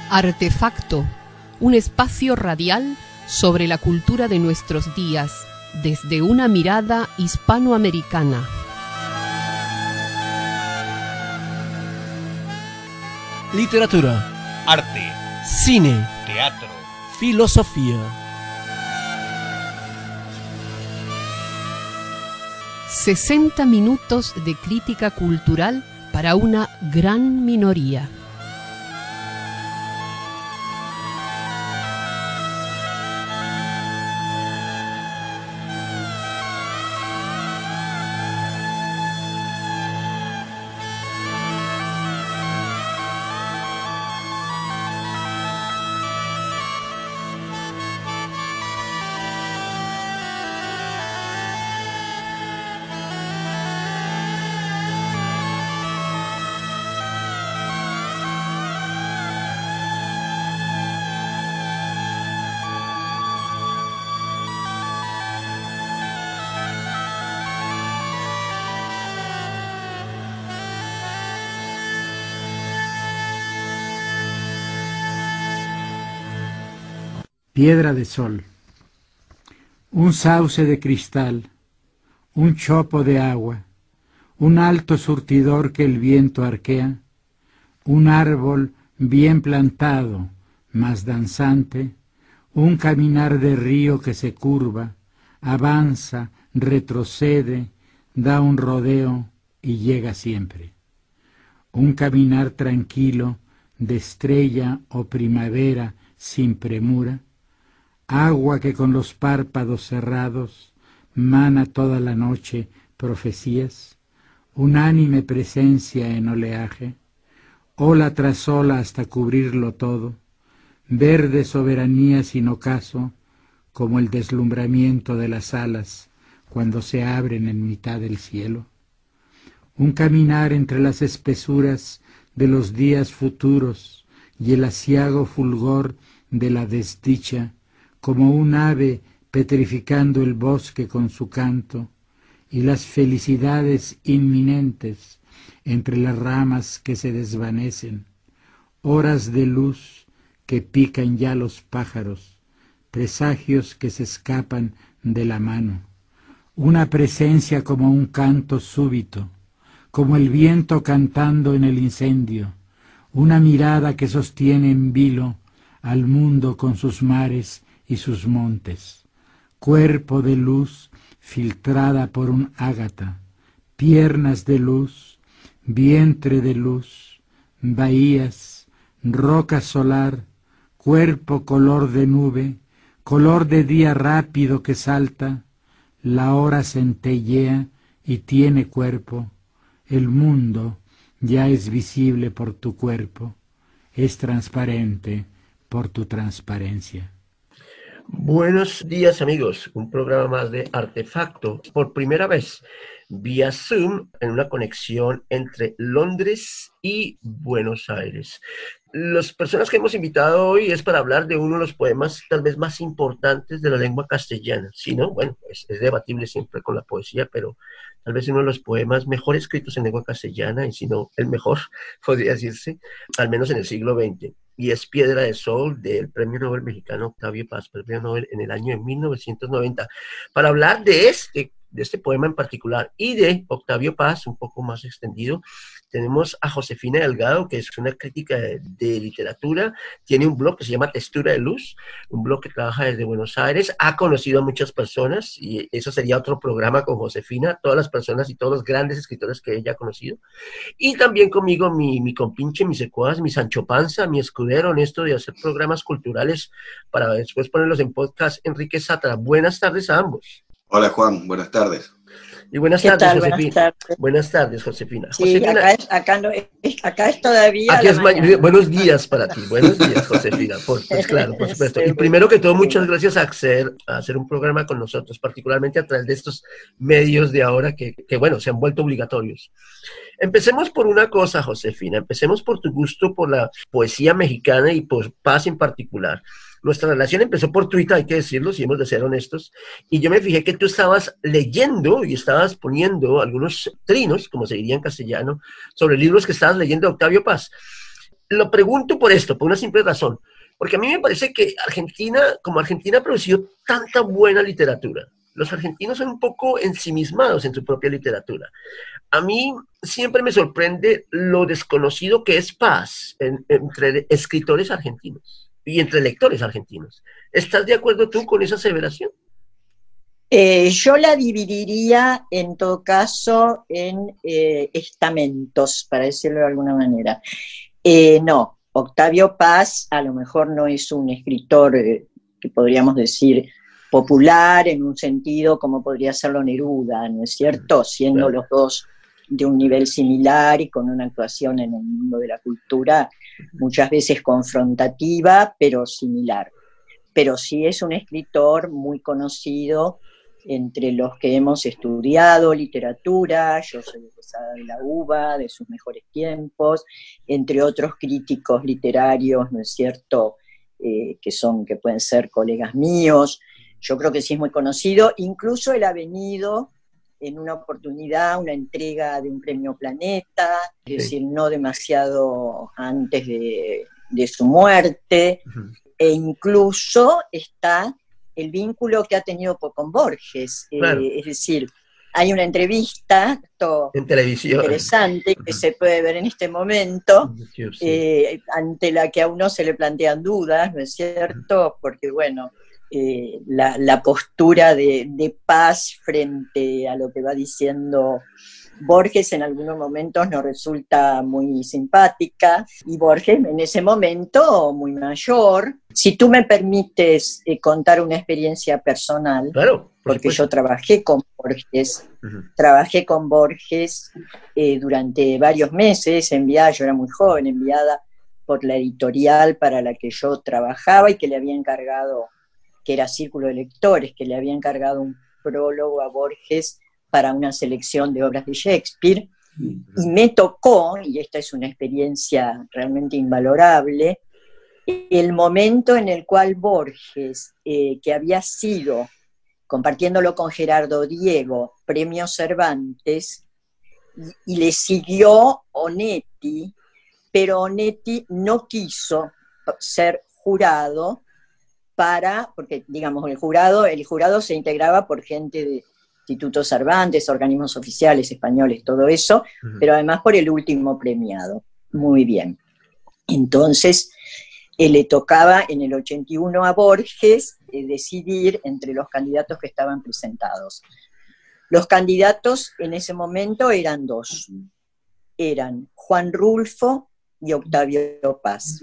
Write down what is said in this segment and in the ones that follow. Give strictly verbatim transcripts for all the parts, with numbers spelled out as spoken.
Artefacto, un espacio radial sobre la cultura de nuestros días, desde una mirada hispanoamericana. Literatura, arte, cine, teatro, filosofía. sesenta minutos de crítica cultural para una gran minoría. Piedra de sol, un sauce de cristal, un chopo de agua, un alto surtidor que el viento arquea, un árbol bien plantado, mas danzante, un caminar de río que se curva, avanza, retrocede, da un rodeo y llega siempre. Un caminar tranquilo de estrella o primavera sin premura, agua que con los párpados cerrados mana toda la noche profecías, unánime presencia en oleaje, ola tras ola hasta cubrirlo todo, verde soberanía sin ocaso, como el deslumbramiento de las alas cuando se abren en mitad del cielo. Un caminar entre las espesuras de los días futuros y el aciago fulgor de la desdicha, como un ave petrificando el bosque con su canto, y las felicidades inminentes entre las ramas que se desvanecen, horas de luz que pican ya los pájaros, presagios que se escapan de la mano, una presencia como un canto súbito, como el viento cantando en el incendio, una mirada que sostiene en vilo al mundo con sus mares y sus montes, cuerpo de luz filtrada por un ágata, piernas de luz, vientre de luz, bahías, roca solar, cuerpo color de nube, color de día rápido que salta, la hora centellea y tiene cuerpo, el mundo ya es visible por tu cuerpo, es transparente por tu transparencia. Buenos días, amigos. Un programa más de Artefacto. Por primera vez, vía Zoom, en una conexión entre Londres y Buenos Aires. Las personas que hemos invitado hoy es para hablar de uno de los poemas tal vez más importantes de la lengua castellana. Si no, bueno, es, es debatible siempre con la poesía, pero tal vez uno de los poemas mejor escritos en lengua castellana, y si no, el mejor, podría decirse, al menos en el siglo veinte. Y es Piedra de Sol, del Premio Nobel mexicano Octavio Paz, Premio Nobel en el año de mil novecientos noventa. Para hablar de este, de este poema en particular y de Octavio Paz, un poco más extendido, tenemos a Josefina Delgado, que es una crítica de, de literatura, tiene un blog que se llama Textura de Luz, un blog que trabaja desde Buenos Aires, ha conocido a muchas personas, y eso sería otro programa con Josefina, todas las personas y todos los grandes escritores que ella ha conocido. Y también conmigo mi, mi compinche, mi secuaz, mi Sancho Panza, mi escudero en esto de hacer programas culturales para después ponerlos en podcast, Enrique Satra. Buenas tardes a ambos. Hola Juan, buenas tardes. Y buenas ¿Qué tardes, tal? Josefina. Buenas tardes. Buenas tardes, Josefina. Sí, Josefina, acá es, acá no es, acá es todavía aquí la es mañana. buenos días para ti, buenos días, Josefina, por, pues claro, por supuesto. Sí, Y primero que todo, sí. muchas gracias a acceder a hacer un programa con nosotros, particularmente a través de estos medios de ahora que, que bueno, se han vuelto obligatorios. Empecemos por una cosa, Josefina, empecemos por tu gusto por la poesía mexicana y por Paz en particular. Nuestra relación empezó por Twitter, hay que decirlo, si hemos de ser honestos, y yo me fijé que tú estabas leyendo y estabas poniendo algunos trinos, como se diría en castellano, sobre libros que estabas leyendo de Octavio Paz. lo pregunto por esto, por una simple razón. Porque a mí me parece que Argentina, como Argentina ha producido tanta buena literatura, los argentinos son un poco ensimismados en su propia literatura. A mí siempre me sorprende lo desconocido que es Paz en, entre escritores argentinos y entre lectores argentinos. ¿Estás de acuerdo tú con esa aseveración? Eh, yo la dividiría en todo caso en eh, estamentos, para decirlo de alguna manera. Eh, no, Octavio Paz a lo mejor no es un escritor eh, que podríamos decir popular en un sentido como podría serlo Neruda, ¿no es cierto? Siendo los dos de un nivel similar y con una actuación en el mundo de la cultura muchas veces confrontativa, pero similar. Pero sí es un escritor muy conocido entre los que hemos estudiado literatura. Yo soy egresada de la UBA, de sus mejores tiempos, entre otros críticos literarios, ¿no es cierto?, eh, que son, que pueden ser colegas míos. Yo creo que sí es muy conocido, incluso él ha venido en una oportunidad, una entrega de un premio Planeta, es sí. decir, no demasiado antes de, de su muerte, uh-huh. e incluso está el vínculo que ha tenido con Borges, claro. eh, es decir, hay una entrevista en televisión interesante que uh-huh. se puede ver en este momento, sí. eh, ante la que a uno se le plantean dudas, ¿no es cierto? Uh-huh. Porque bueno, Eh, la, la postura de, de Paz frente a lo que va diciendo Borges en algunos momentos nos resulta muy simpática, y Borges en ese momento muy mayor. Si tú me permites eh, contar una experiencia personal, claro, por porque supuesto. yo trabajé con Borges, uh-huh. trabajé con Borges eh, durante varios meses, enviada, yo era muy joven, enviada por la editorial para la que yo trabajaba y que le había encargado, que era Círculo de Lectores, que le había encargado un prólogo a Borges para una selección de obras de Shakespeare, y me tocó, y esta es una experiencia realmente invalorable, el momento en el cual Borges, eh, que había sido, compartiéndolo con Gerardo Diego, premio Cervantes, y, y le siguió Onetti, pero Onetti no quiso ser jurado, para, porque digamos, el jurado, el jurado se integraba por gente de Instituto Cervantes, organismos oficiales españoles, todo eso, uh-huh. pero además por el último premiado. Muy bien. Entonces, eh, le tocaba en el ochenta y uno a Borges eh, decidir entre los candidatos que estaban presentados. Los candidatos en ese momento eran dos. Eran Juan Rulfo y Octavio Paz.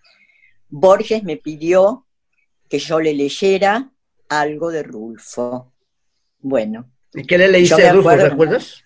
Borges me pidió que yo le leyera algo de Rulfo. Bueno. ¿Y qué le leíste a Rulfo, recuerdas?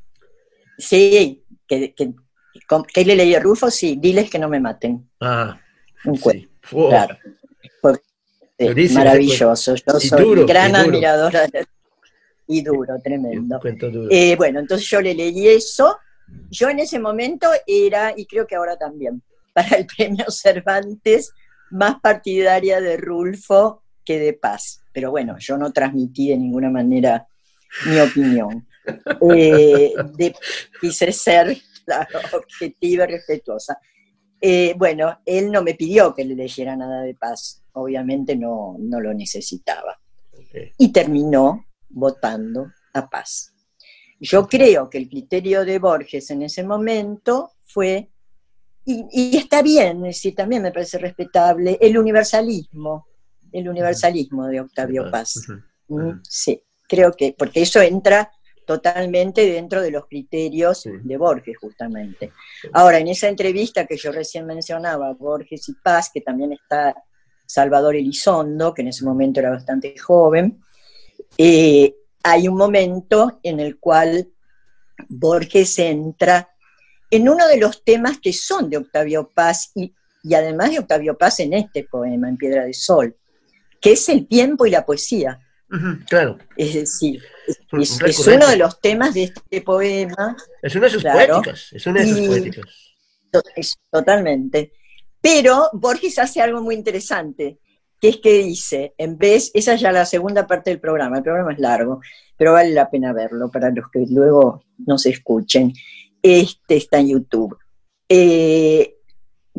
Sí, que, que, que le leí a Rulfo, sí, diles que no me maten. Ah, un sí. cuento, Oh. Claro. Porque, sí, maravilloso, yo soy duro, gran admiradora de, y duro, tremendo. Duro. Eh, bueno, entonces yo le leí eso. Yo en ese momento era, y creo que ahora también, para el premio Cervantes, más partidaria de Rulfo que de Paz. Pero bueno, yo no transmití de ninguna manera mi opinión. Eh, de, quise ser claro, objetiva y respetuosa. Eh, bueno, él no me pidió que le leyera nada de Paz. Obviamente no, no lo necesitaba. Okay. Y terminó votando a Paz. Yo creo que el criterio de Borges en ese momento fue... Y, y está bien, es decir, también me parece respetable, el universalismo, el universalismo de Octavio Paz. Uh-huh. Uh-huh. Sí, creo que, porque eso entra totalmente dentro de los criterios sí. de Borges, justamente. Ahora, en esa entrevista que yo recién mencionaba, Borges y Paz, que también está Salvador Elizondo, que en ese momento era bastante joven, eh, hay un momento en el cual Borges entra en uno de los temas que son de Octavio Paz, y, y además de Octavio Paz en este poema, en Piedra de Sol, que es el tiempo y la poesía. Uh-huh, claro. Es decir, es, es, es uno de los temas de este poema. Es una de sus claro, poéticas, es una de sus poéticas. Es, totalmente. Pero Borges hace algo muy interesante, que es que dice, en vez, esa es ya la segunda parte del programa, el programa es largo, pero vale la pena verlo para los que luego nos escuchen. Este está en YouTube. Eh,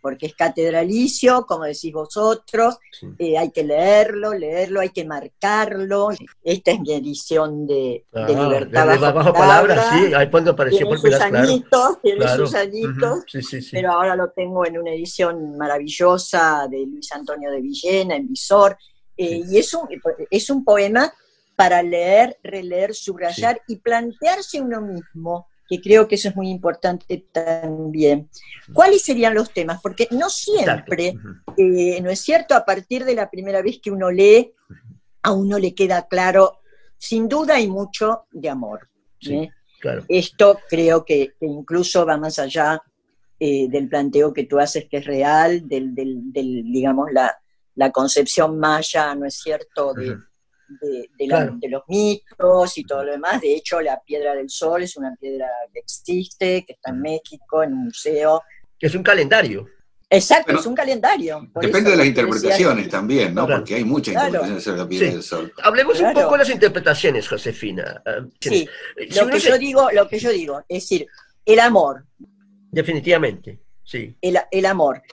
porque es catedralicio, como decís vosotros, sí. eh, hay que leerlo, leerlo, hay que marcarlo. Esta es mi edición de, ah, de Libertad de, bajo, bajo palabra, palabra, sí, ahí cuando apareció tiene por primera sus añitos, claro, tiene claro. sus añitos, uh-huh. sí, sí, sí. Pero ahora lo tengo en una edición maravillosa de Luis Antonio de Villena, en visor, eh, sí. y es un, es un poema para leer, releer, subrayar sí. y plantearse uno mismo, que creo que eso es muy importante también. ¿Cuáles serían los temas? Porque no siempre, uh-huh. eh, ¿no es cierto?, a partir de la primera vez que uno lee, a uno le queda claro, sin duda hay mucho de amor. Sí, ¿eh? Claro. Esto creo que, que incluso va más allá eh, del planteo que tú haces, que es real, del, del, del digamos, la, la concepción maya, ¿no es cierto?, de... Uh-huh. De, de, la, claro. de los mitos y todo lo demás. De hecho, la Piedra del Sol es una piedra que existe, que está en México, en un museo. Es un calendario. Exacto, bueno, es un calendario. Depende de las interpretaciones decía, también, ¿no? Claro. Porque hay muchas claro. interpretaciones sobre la Piedra sí. del Sol. Hablemos claro. un poco de las interpretaciones, Josefina. Uh, sí, si lo, que se... yo digo, lo que yo digo, es decir, el amor. Definitivamente, sí. El, el amor.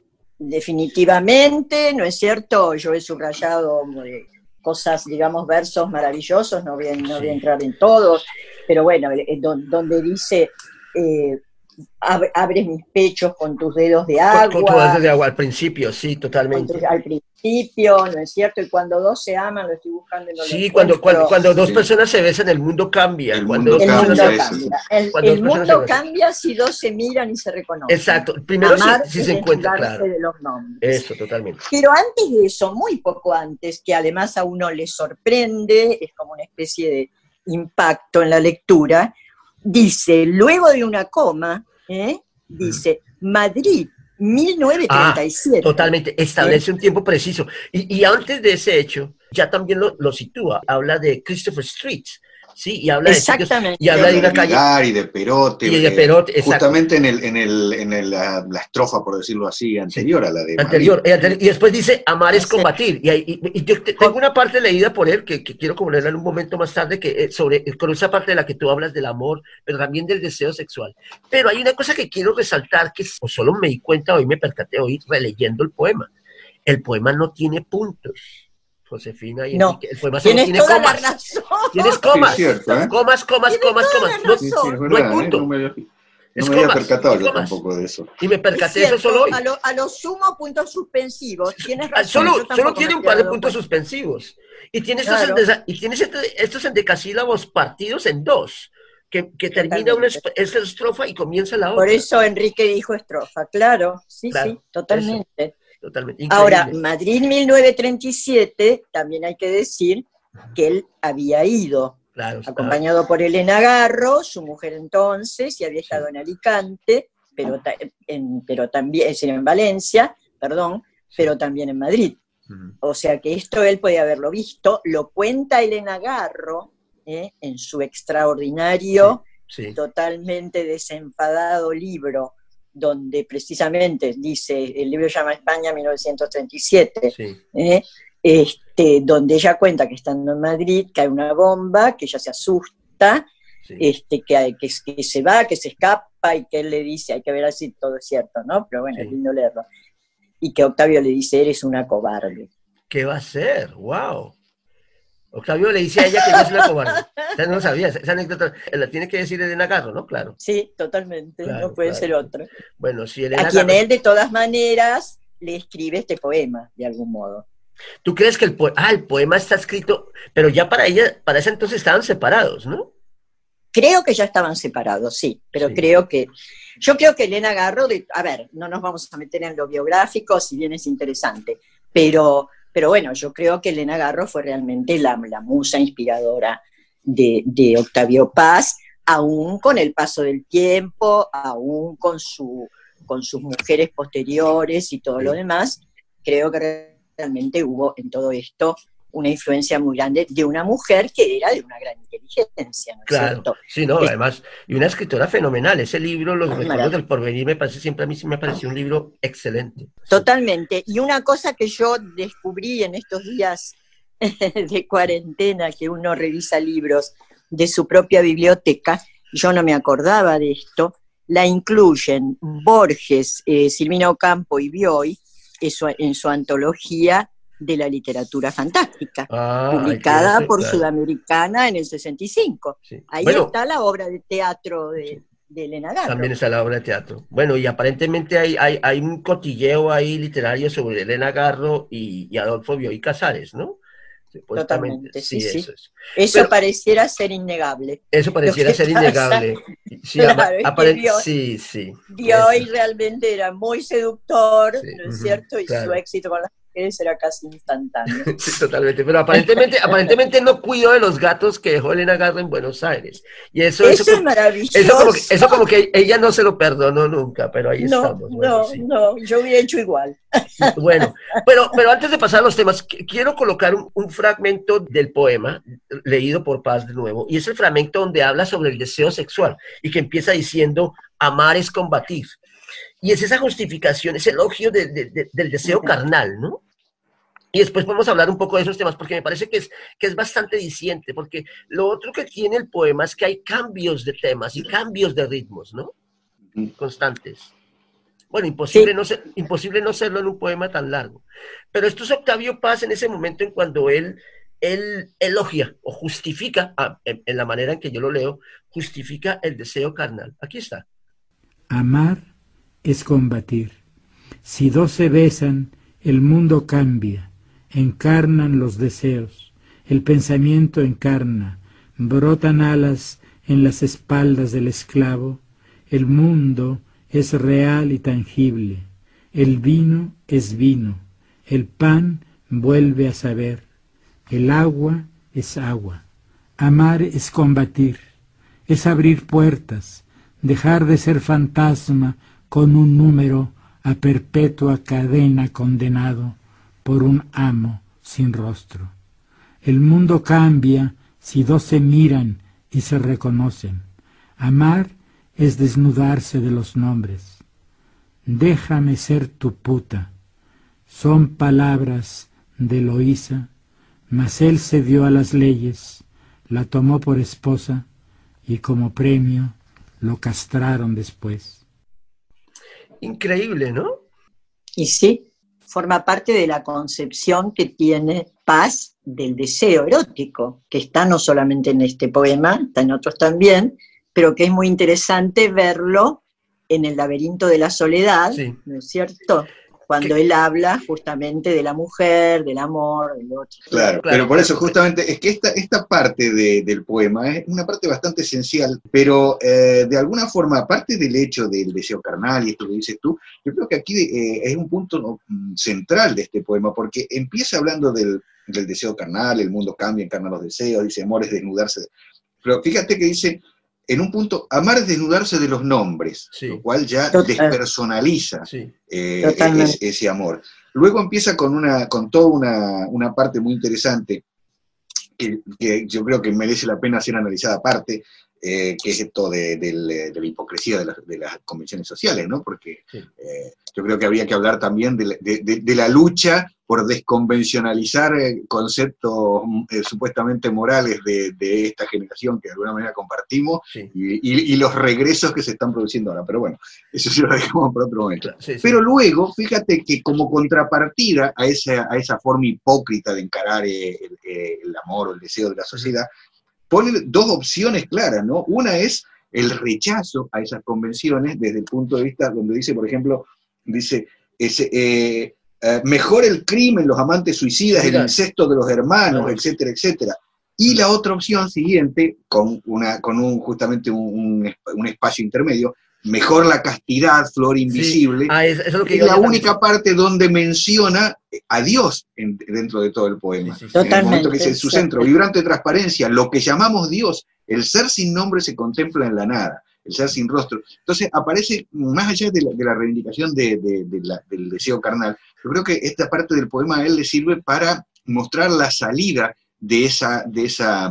Definitivamente, ¿no es cierto? Yo he subrayado... Eh, cosas, digamos, versos maravillosos, no voy a, no voy a entrar en todos, pero bueno, eh, donde dice, eh, ab, abres mis pechos con tus dedos de agua. Con, con tus dedos de agua, al principio, sí, totalmente. Tus, al principio, ¿no es cierto? Y cuando dos se aman, lo estoy buscando en los Sí, cuando, cuando, cuando dos sí. personas se besan, el mundo cambia. El cuando mundo, dos cambia, se cambia. El, el mundo cambia si dos se miran y se reconocen. Exacto, primero Amar si, si se encuentran, claro. De los nombres. Eso, totalmente. Pero antes de eso, muy poco antes, que además a uno le sorprende, es como una especie de impacto en la lectura, dice, luego de una coma, ¿eh? dice, Madrid, mil novecientos treinta y siete. Ah, totalmente, establece ¿Eh? un tiempo preciso. Y, y antes de ese hecho, ya también lo, lo sitúa, habla de Christopher Street, ¿sí? Y habla Exactamente. de sitios, y habla de, de una calle. Y de Perote. Y de Perote, justamente en, el, en, el, en el, la, la estrofa, por decirlo así, anterior sí. a la de anterior, anterior, y después dice, amar es combatir. Y, y, y yo tengo una parte leída por él, que, que quiero como leerla en un momento más tarde, que sobre con esa parte de la que tú hablas del amor, pero también del deseo sexual. Pero hay una cosa que quiero resaltar, que o solo me di cuenta hoy, me percaté hoy, releyendo el poema. El poema no tiene puntos. Josefina y no, Enrique, el poema tienes tiene toda comas. La razón. Tienes comas, sí, cierto, ¿eh? comas, comas, comas, comas. No, sí, sí, es verdad, no hay punto. ¿eh? No me había, no es me había comas, percatado yo comas. tampoco de eso. Y me percaté cierto, eso solo hoy. A lo, a lo sumo puntos suspensivos. Tienes razón. Solo, solo tiene un par de puntos cuenta. suspensivos. Y tiene estos, claro. endesa, y tienes estos endecasílabos partidos en dos. Que, que termina una esta estrofa y comienza la otra. Por eso Enrique dijo estrofa, claro. Sí, claro, sí, totalmente. Eso. Totalmente. Ahora, Madrid mil novecientos treinta y siete, también hay que decir que él había ido, claro, acompañado por Elena Garro, su mujer entonces, y había estado sí. en Alicante, pero, ta en, pero también, es en Valencia, perdón, sí. pero también en Madrid. Uh-huh. O sea que esto él podía haberlo visto, lo cuenta Elena Garro, ¿eh? en su extraordinario, sí. Sí. totalmente desenfadado libro, donde precisamente dice, el libro se llama España mil novecientos treinta y siete, sí. ¿eh? este, donde ella cuenta que estando en Madrid cae una bomba, que ella se asusta, sí. este, que, hay, que, que se va, que se escapa, y que él le dice, hay que ver así, todo es cierto, ¿no? Pero bueno, sí. es lindo leerlo. Y que Octavio le dice, eres una cobarde. ¿Qué va a ser? ¡Wow! Octavio le dice a ella que ella es una cobarde. O sea, no lo sabía, esa anécdota la tiene que decir Elena Garro, ¿no? Claro. Sí, totalmente, claro, no puede claro. ser otro. Bueno, si Elena a quien Garro... él, de todas maneras, le escribe este poema, de algún modo. ¿Tú crees que el poema, ah, el poema está escrito, pero ya para ella, para ese entonces estaban separados, ¿no? Creo que ya estaban separados, sí, pero sí. creo que, yo creo que Elena Garro, de, a ver, no nos vamos a meter en lo biográfico, si bien es interesante, pero... Pero bueno, yo creo que Elena Garro fue realmente la, la musa inspiradora de, de Octavio Paz, aún con el paso del tiempo, aún con, su, con sus mujeres posteriores y todo sí. lo demás. Creo que realmente hubo en todo esto una influencia muy grande de una mujer que era de una gran inteligencia, ¿no es claro, cierto? sí, no, es, además, y una escritora fenomenal. Ese libro, Los recuerdos del porvenir, me parece, siempre a mí sí me pareció un libro excelente. Totalmente, y una cosa que yo descubrí en estos días de cuarentena, que uno revisa libros de su propia biblioteca, yo no me acordaba de esto, la incluyen Borges, eh, Silvina Ocampo y Bioy en su, en su antología de la literatura fantástica, ah, publicada por claro. Sudamericana en el sesenta y cinco. Sí. Ahí bueno, está la obra de teatro de, sí. de Elena Garro. También está la obra de teatro. Bueno, y aparentemente hay, hay, hay un cotilleo ahí literario sobre Elena Garro y, y Adolfo Bioy Casares, ¿no? Totalmente, sí, sí. Eso, es. eso Pero, pareciera ser innegable. Eso pareciera ser pasa, innegable. Sí, claro, apare- es Bioy, sí, sí. Bioy realmente era muy seductor, sí, ¿no es uh-huh, cierto? Y claro. su éxito con las mujeres era casi instantáneo. Sí, totalmente. Pero aparentemente, aparentemente no cuidó de los gatos que dejó Elena Garro en Buenos Aires. Y eso, eso, eso es como, maravilloso. Eso como, que, eso como que ella no se lo perdonó nunca, pero ahí no, estamos. Bueno, no, sí. no, yo hubiera hecho igual. Bueno, pero, pero antes de pasar a los temas, quiero colocar un, un fragmento del poema, leído por Paz de nuevo, y es el fragmento donde habla sobre el deseo sexual, y que empieza diciendo, amar es combatir. Y es esa justificación, ese elogio de, de, de, del deseo carnal, ¿no? Y después podemos hablar un poco de esos temas, porque me parece que es, que es bastante diciente, porque lo otro que tiene el poema es que hay cambios de temas y cambios de ritmos, ¿no? Constantes. Bueno, imposible, sí. no ser, imposible no serlo en un poema tan largo. Pero esto es Octavio Paz en ese momento en cuando él, él elogia o justifica, en, en la manera en que yo lo leo, justifica el deseo carnal. Aquí está. Amar es combatir. Si dos se besan, el mundo cambia. Encarnan los deseos. El pensamiento encarna. Brotan alas en las espaldas del esclavo. El mundo es real y tangible, el vino es vino, el pan vuelve a saber, el agua es agua. Amar es combatir, es abrir puertas, dejar de ser fantasma con un número a perpetua cadena condenado por un amo sin rostro. El mundo cambia si dos se miran y se reconocen. Amar es desnudarse de los nombres. Déjame ser tu puta. Son palabras de Eloísa, mas él cedió a las leyes, la tomó por esposa y como premio lo castraron después. Increíble, ¿no? Y sí, forma parte de la concepción que tiene Paz del deseo erótico, que está no solamente en este poema, está en otros también, pero que es muy interesante verlo en El laberinto de la soledad, sí. ¿No es cierto? Cuando ¿Qué? Él habla justamente de la mujer, del amor, del otro. Claro, claro, pero por eso justamente es que esta, esta parte de, del poema es una parte bastante esencial, pero eh, de alguna forma, aparte del hecho del deseo carnal y esto que dices tú, yo creo que aquí eh, es un punto no, central de este poema, porque empieza hablando del, del deseo carnal, el mundo cambia, encarna los deseos, dice amor es desnudarse, pero fíjate que dice... En un punto, amar es desnudarse de los nombres, sí. Lo cual ya Total. despersonaliza sí. eh, es, ese amor. Luego empieza con, una, con toda una, una parte muy interesante, que, que yo creo que merece la pena ser analizada aparte, eh, que es esto de, de, de la hipocresía de, la, de las convenciones sociales, ¿no? Porque sí. eh, yo creo que habría que hablar también de, de, de, de la lucha por desconvencionalizar eh, conceptos eh, supuestamente morales de, de esta generación que de alguna manera compartimos sí. y, y, y los regresos que se están produciendo ahora. Pero bueno, eso sí lo dejamos para otro momento. Sí, sí. Pero luego, fíjate que como contrapartida a esa, a esa forma hipócrita de encarar eh, el, el amor o el deseo de la sociedad, pone dos opciones claras, ¿no? Una es el rechazo a esas convenciones desde el punto de vista donde dice, por ejemplo, dice, ese, eh, eh, mejor el crimen, los amantes suicidas, sí, el incesto de los hermanos, no, etcétera, etcétera. Y la otra opción siguiente, con, una, con un, justamente un, un, un espacio intermedio, mejor la castidad, flor invisible, sí. ah, es, eso es, lo que es la única también. Parte donde menciona a Dios en, dentro de todo el poema. Sí, sí, sí. En el momento que dice su centro, vibrante transparencia, lo que llamamos Dios, el ser sin nombre se contempla en la nada, el ser sin rostro. Entonces aparece, más allá de la, de la reivindicación de, de, de la, del deseo carnal, yo creo que esta parte del poema a él le sirve para mostrar la salida de esa... De esa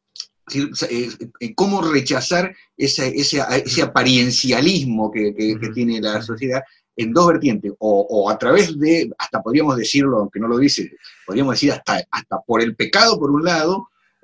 cómo rechazar ese, ese, ese apariencialismo que, que, que tiene la sociedad en dos vertientes, o, o a través de, hasta podríamos decirlo, aunque no lo dice, podríamos decir hasta, hasta por el pecado por un lado,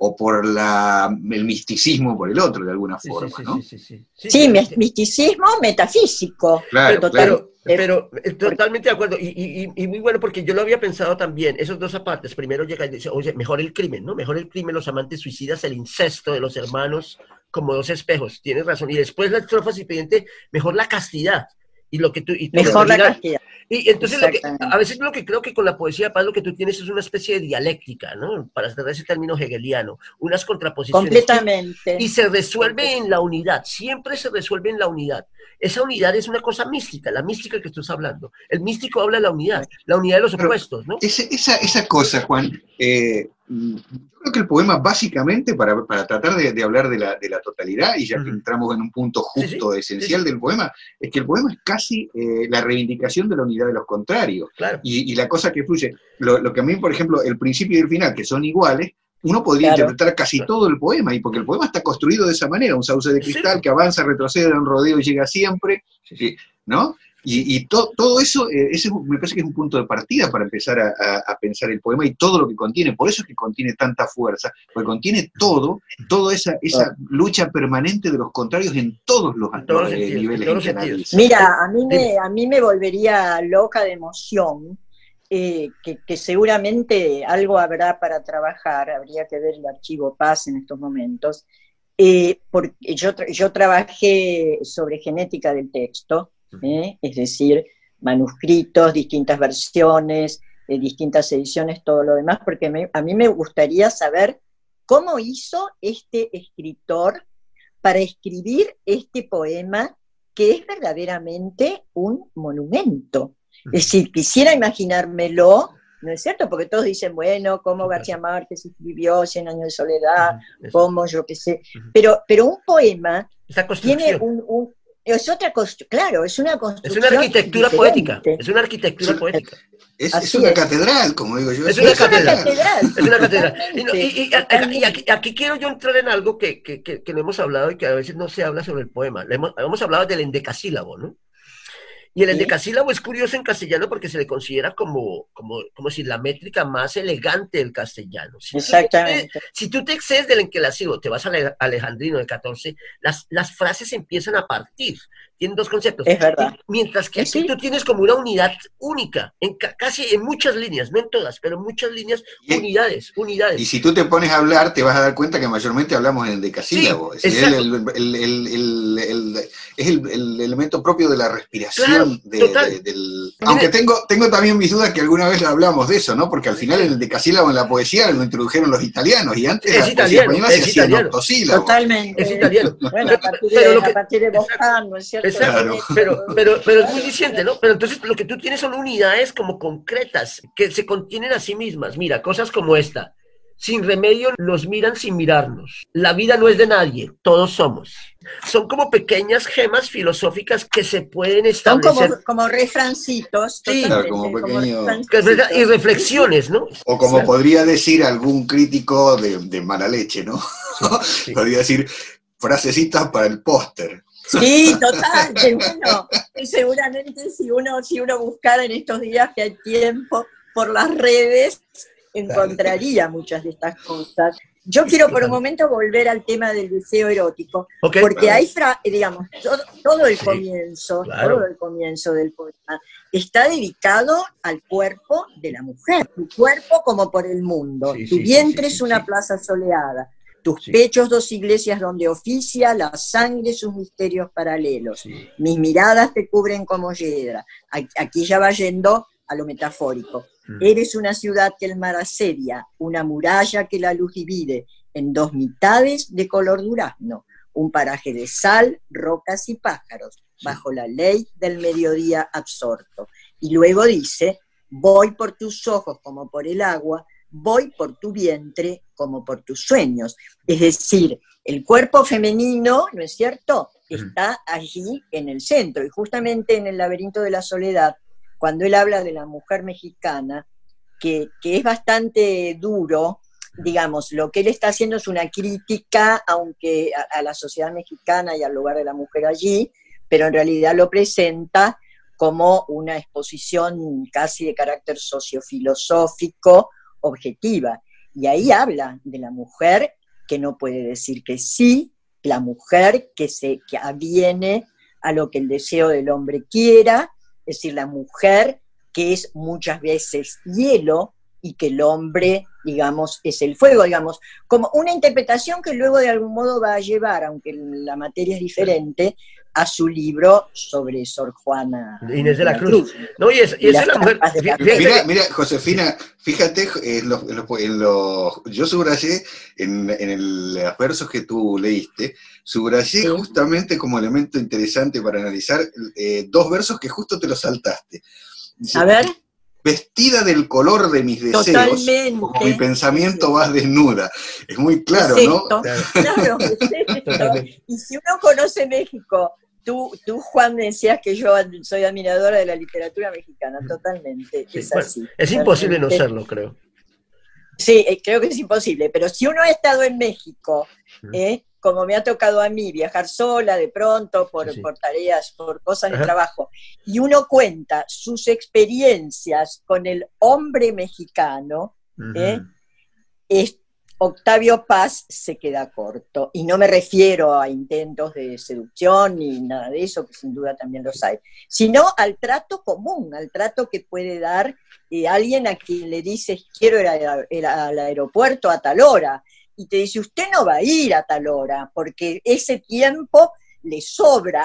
o por la, el misticismo por el otro, de alguna forma, sí, sí, ¿no? Sí, sí, sí. sí, sí, sí misticismo metafísico. Claro, total, pero, pero totalmente de acuerdo, y, y, y muy bueno, porque yo lo había pensado también, esos dos apartes, primero llega y dice, oye, mejor el crimen, ¿no? Mejor el crimen, los amantes suicidas, el incesto de los hermanos, como dos espejos, tienes razón, y después la estrofa siguiente, mejor la castidad, y lo que tú... Y mejor la castidad. Y entonces lo que, a veces lo que creo que con la poesía de paz lo que tú tienes es una especie de dialéctica, ¿no? Para hacer ese término hegeliano, unas contraposiciones. Completamente. Y, y se resuelve en la unidad, siempre se resuelve en la unidad. Esa unidad es una cosa mística, la mística que tú estás hablando. El místico habla de la unidad, la unidad de los opuestos, ¿no? Ese, esa, esa cosa, Juan, eh, yo creo que el poema básicamente, para, para tratar de, de hablar de la, de la totalidad, y ya que uh-huh. entramos en un punto justo, sí, sí, esencial sí, sí. del poema, es que el poema es casi eh, la reivindicación de la unidad de los contrarios. Claro. Y, y la cosa que fluye, lo, lo que a mí, por ejemplo, el principio y el final, que son iguales, uno podría claro. interpretar casi claro. todo el poema, y porque el poema está construido de esa manera, un sauce de cristal sí. que avanza, retrocede, da un rodeo y llega siempre, sí, sí. ¿no? Y, y to, todo eso, eh, ese me parece que es un punto de partida para empezar a, a, a pensar el poema y todo lo que contiene. Por eso es que contiene tanta fuerza, porque contiene todo, toda esa, esa lucha permanente de los contrarios en todos los, en todos los eh, niveles en que analiza. Mira, a mí, me, a mí me volvería loca de emoción, eh, que, que seguramente algo habrá para trabajar, habría que ver el archivo Paz en estos momentos, eh, porque yo, yo trabajé sobre genética del texto, ¿Eh? es decir, manuscritos, distintas versiones, eh, distintas ediciones, todo lo demás, porque me, a mí me gustaría saber cómo hizo este escritor para escribir este poema, que es verdaderamente un monumento. Es decir, quisiera imaginármelo, ¿no es cierto? Porque todos dicen, bueno, cómo García Márquez escribió Cien años de soledad, cómo yo qué sé, pero, pero un poema tiene un... un Es otra construcción, claro, es una construcción. Es una arquitectura diferente. poética. Es una arquitectura es, poética. Es, es una es. catedral, como digo yo. Es, es una, catedral. una catedral. Es una catedral. Y, no, y, y, y, y aquí, aquí quiero yo entrar en algo que, que, que, que no hemos hablado y que a veces no se habla sobre el poema. Hemos, hemos hablado del endecasílabo, ¿no? Y el ¿Sí? endecasílabo es curioso en castellano porque se le considera como, como, como si la métrica más elegante del castellano. Si Exactamente. Tú te, si tú te excedes del endecasílabo, te vas al alejandrino del catorce, las, las frases empiezan a partir. Tienen dos conceptos. Es verdad. Mientras que aquí ¿Sí? tú tienes como una unidad única, en ca casi en muchas líneas, no en todas, pero en muchas líneas, y, unidades, unidades. Y si tú te pones a hablar, te vas a dar cuenta que mayormente hablamos en endecasílabo. Sí, es, el, el, el, el, el, es el, el elemento propio de la respiración. Claro, de, total. De, del... Aunque tengo, tengo también mis dudas que alguna vez hablamos de eso, ¿no? Porque al final el endecasílabo en la poesía lo introdujeron los italianos, y antes es la italiano, poesía española se hacía en octosílabo. Totalmente. Es italiano. Bueno, a partir de, pero lo que, a partir de Bocán, ¿no es cierto? Exacto, pero, pero, pero es muy diciente, ¿no? Pero entonces lo que tú tienes son unidades como concretas, que se contienen a sí mismas. Mira, cosas como esta. Sin remedio nos miran sin mirarnos. La vida no es de nadie, todos somos. Son como pequeñas gemas filosóficas que se pueden establecer. Son como, como refrancitos. Sí, claro, como pequeños. Y reflexiones, ¿no? O como sí. podría decir algún crítico de, de mala leche, ¿no? Sí, sí. Podría decir frasecitas para el póster. Sí, total, que bueno, seguramente si uno, si uno buscara en estos días que hay tiempo por las redes, encontraría muchas de estas cosas. Yo quiero por un momento volver al tema del deseo erótico, okay, porque hay, fra digamos, todo, todo el sí, comienzo, claro. todo el comienzo del poema está dedicado al cuerpo de la mujer, tu cuerpo como por el mundo, sí, tu sí, vientre sí, sí, es una sí. plaza soleada, tus sí. pechos dos iglesias donde oficia la sangre sus misterios paralelos, sí. mis miradas te cubren como hiedra. Aquí ya va yendo a lo metafórico. Mm. Eres una ciudad que el mar asedia, una muralla que la luz divide en dos mitades de color durazno, un paraje de sal, rocas y pájaros, sí. bajo la ley del mediodía absorto. Y luego dice, voy por tus ojos como por el agua, voy por tu vientre como por tus sueños. Es decir, el cuerpo femenino, ¿no es cierto?, está allí en el centro. Y justamente en el laberinto de la soledad, cuando él habla de la mujer mexicana, que, que es bastante duro, digamos, lo que él está haciendo es una crítica, aunque a, a la sociedad mexicana y al lugar de la mujer allí, pero en realidad lo presenta como una exposición casi de carácter sociofilosófico, objetiva. Y ahí habla de la mujer que no puede decir que sí, la mujer que se que aviene a lo que el deseo del hombre quiera, es decir, la mujer que es muchas veces hielo y que el hombre, digamos, es el fuego, digamos, como una interpretación que luego de algún modo va a llevar, aunque la materia es diferente, a su libro sobre Sor Juana Inés de la Cruz. Cruz. No, y es, y es la mujer. La mira, mira, Josefina, fíjate, en los, en los, en los, yo subrayé en, en el, los versos que tú leíste, subrayé sí. justamente como elemento interesante para analizar eh, dos versos que justo te los saltaste. Dice, a ver. Vestida del color de mis deseos, totalmente, como mi pensamiento sí. vas desnuda. Es muy claro, es ¿no? Claro, claro es esto. Y si uno conoce México, tú, tú, Juan, decías que yo soy admiradora de la literatura mexicana, totalmente, sí, es bueno, así. Es imposible no serlo, creo. Sí, creo que es imposible, pero si uno ha estado en México, ¿eh? como me ha tocado a mí, viajar sola de pronto por, sí, sí. por tareas, por cosas Ajá. de trabajo, y uno cuenta sus experiencias con el hombre mexicano, uh-huh. ¿eh? es, Octavio Paz se queda corto, y no me refiero a intentos de seducción ni nada de eso, que sin duda también los hay, sino al trato común, al trato que puede dar eh, alguien a quien le dices, quiero ir, a, ir al aeropuerto a tal hora, y te dice, usted no va a ir a tal hora, porque ese tiempo le sobra.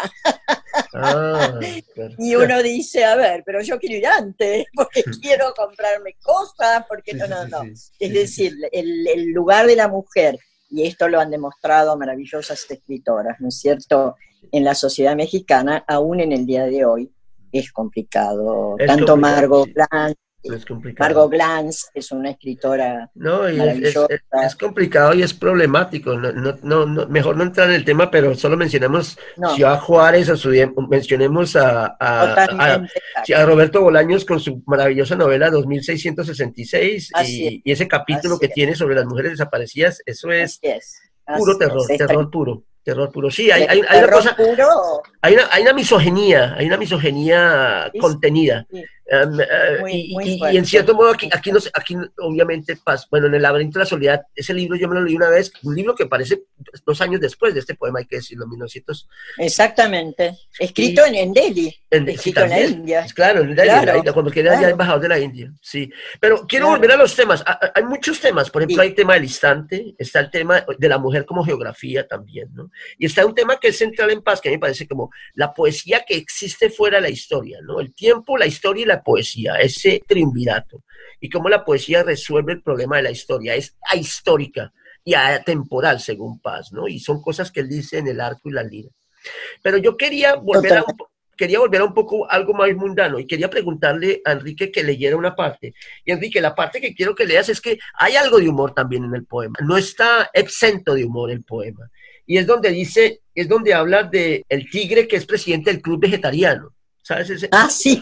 Ah, claro. Y uno dice, a ver, pero yo quiero ir antes, porque quiero comprarme cosas, porque sí, no, no, no. Sí, sí, es sí, decir, sí. El, el lugar de la mujer, y esto lo han demostrado maravillosas escritoras, ¿no es cierto?, en la sociedad mexicana, aún en el día de hoy, es complicado. Es Tanto complicado, Margot sí. Glantz, Es complicado. Margot Glantz es una escritora no, y maravillosa. Es, es, es complicado y es problemático. No, no, no, no, mejor no entrar en el tema, pero solo mencionamos no. Ciudad Juárez, a su, mencionemos a, a, a, a, a Roberto Bolaños con su maravillosa novela dos mil seiscientos sesenta y seis y, y ese capítulo Así que es. tiene sobre las mujeres desaparecidas, eso es, es. puro Así terror, es. terror puro. Terror puro. Sí, hay, hay, hay una cosa. Puro. Hay una, hay una misoginia, hay una misoginia sí, contenida. Sí. Um, uh, muy, y, muy y, y en cierto modo, aquí, aquí, nos, aquí obviamente, pas, bueno, en El laberinto de la soledad, ese libro yo me lo leí una vez, un libro que parece dos años después de este poema, hay que decirlo, mil novecientos. Exactamente. Escrito y, en, en Delhi. En, escrito sí, también, en la India. Claro, en, claro, la India, cuando quería claro. ya embajador de la India. Sí. Pero quiero claro. volver a los temas. Hay muchos temas. Por ejemplo, sí. hay el tema del instante, está el tema de la mujer como geografía también, ¿no? Y está un tema que es central en Paz, que a mí me parece como la poesía que existe fuera de la historia, ¿no? El tiempo, la historia y la poesía, ese triunvirato. Y cómo la poesía resuelve el problema de la historia. Es ahistórica y atemporal, según Paz, ¿no? Y son cosas que él dice en El arco y la lira. Pero yo quería volver a un, quería volver a un poco algo más mundano y quería preguntarle a Enrique que leyera una parte. Y Enrique, la parte que quiero que leas es que hay algo de humor también en el poema. No está exento de humor el poema. Y es donde dice, es donde habla de el tigre que es presidente del club vegetariano. ¿Sabes? Ese, ah, sí.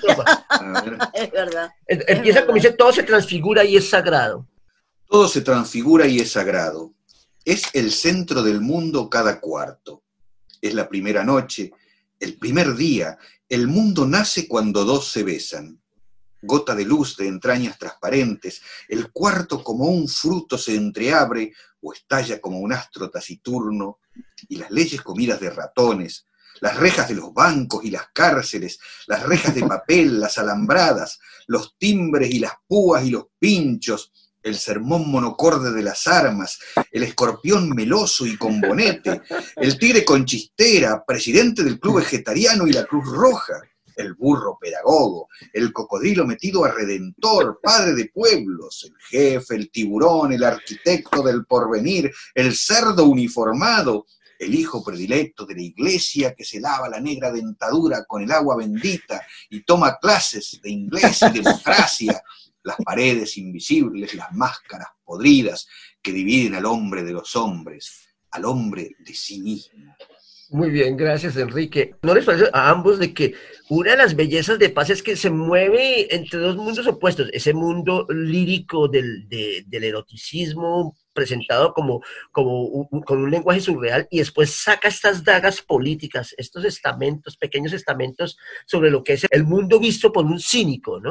Es verdad. Empieza como dice, todo se transfigura y es sagrado. Todo se transfigura y es sagrado. Es el centro del mundo cada cuarto. Es la primera noche, el primer día. El mundo nace cuando dos se besan. Gota de luz de entrañas transparentes. El cuarto como un fruto se entreabre o estalla como un astro taciturno. Y las leyes comidas de ratones, las rejas de los bancos y las cárceles, las rejas de papel, las alambradas, los timbres y las púas y los pinchos, el sermón monocorde de las armas, el escorpión meloso y con bonete, el tigre con chistera, presidente del club vegetariano y la Cruz Roja, el burro pedagogo, el cocodrilo metido a redentor, padre de pueblos, el jefe, el tiburón, el arquitecto del porvenir, el cerdo uniformado, el hijo predilecto de la iglesia que se lava la negra dentadura con el agua bendita y toma clases de inglés y democracia, las paredes invisibles, las máscaras podridas que dividen al hombre de los hombres, al hombre de sí mismo. Muy bien, gracias, Enrique. ¿No les parece a ambos de que una de las bellezas de Paz es que se mueve entre dos mundos opuestos? Ese mundo lírico del, de, del eroticismo presentado como, como un, con un lenguaje surreal, y después saca estas dagas políticas, estos estamentos, pequeños estamentos sobre lo que es el mundo visto por un cínico, ¿no?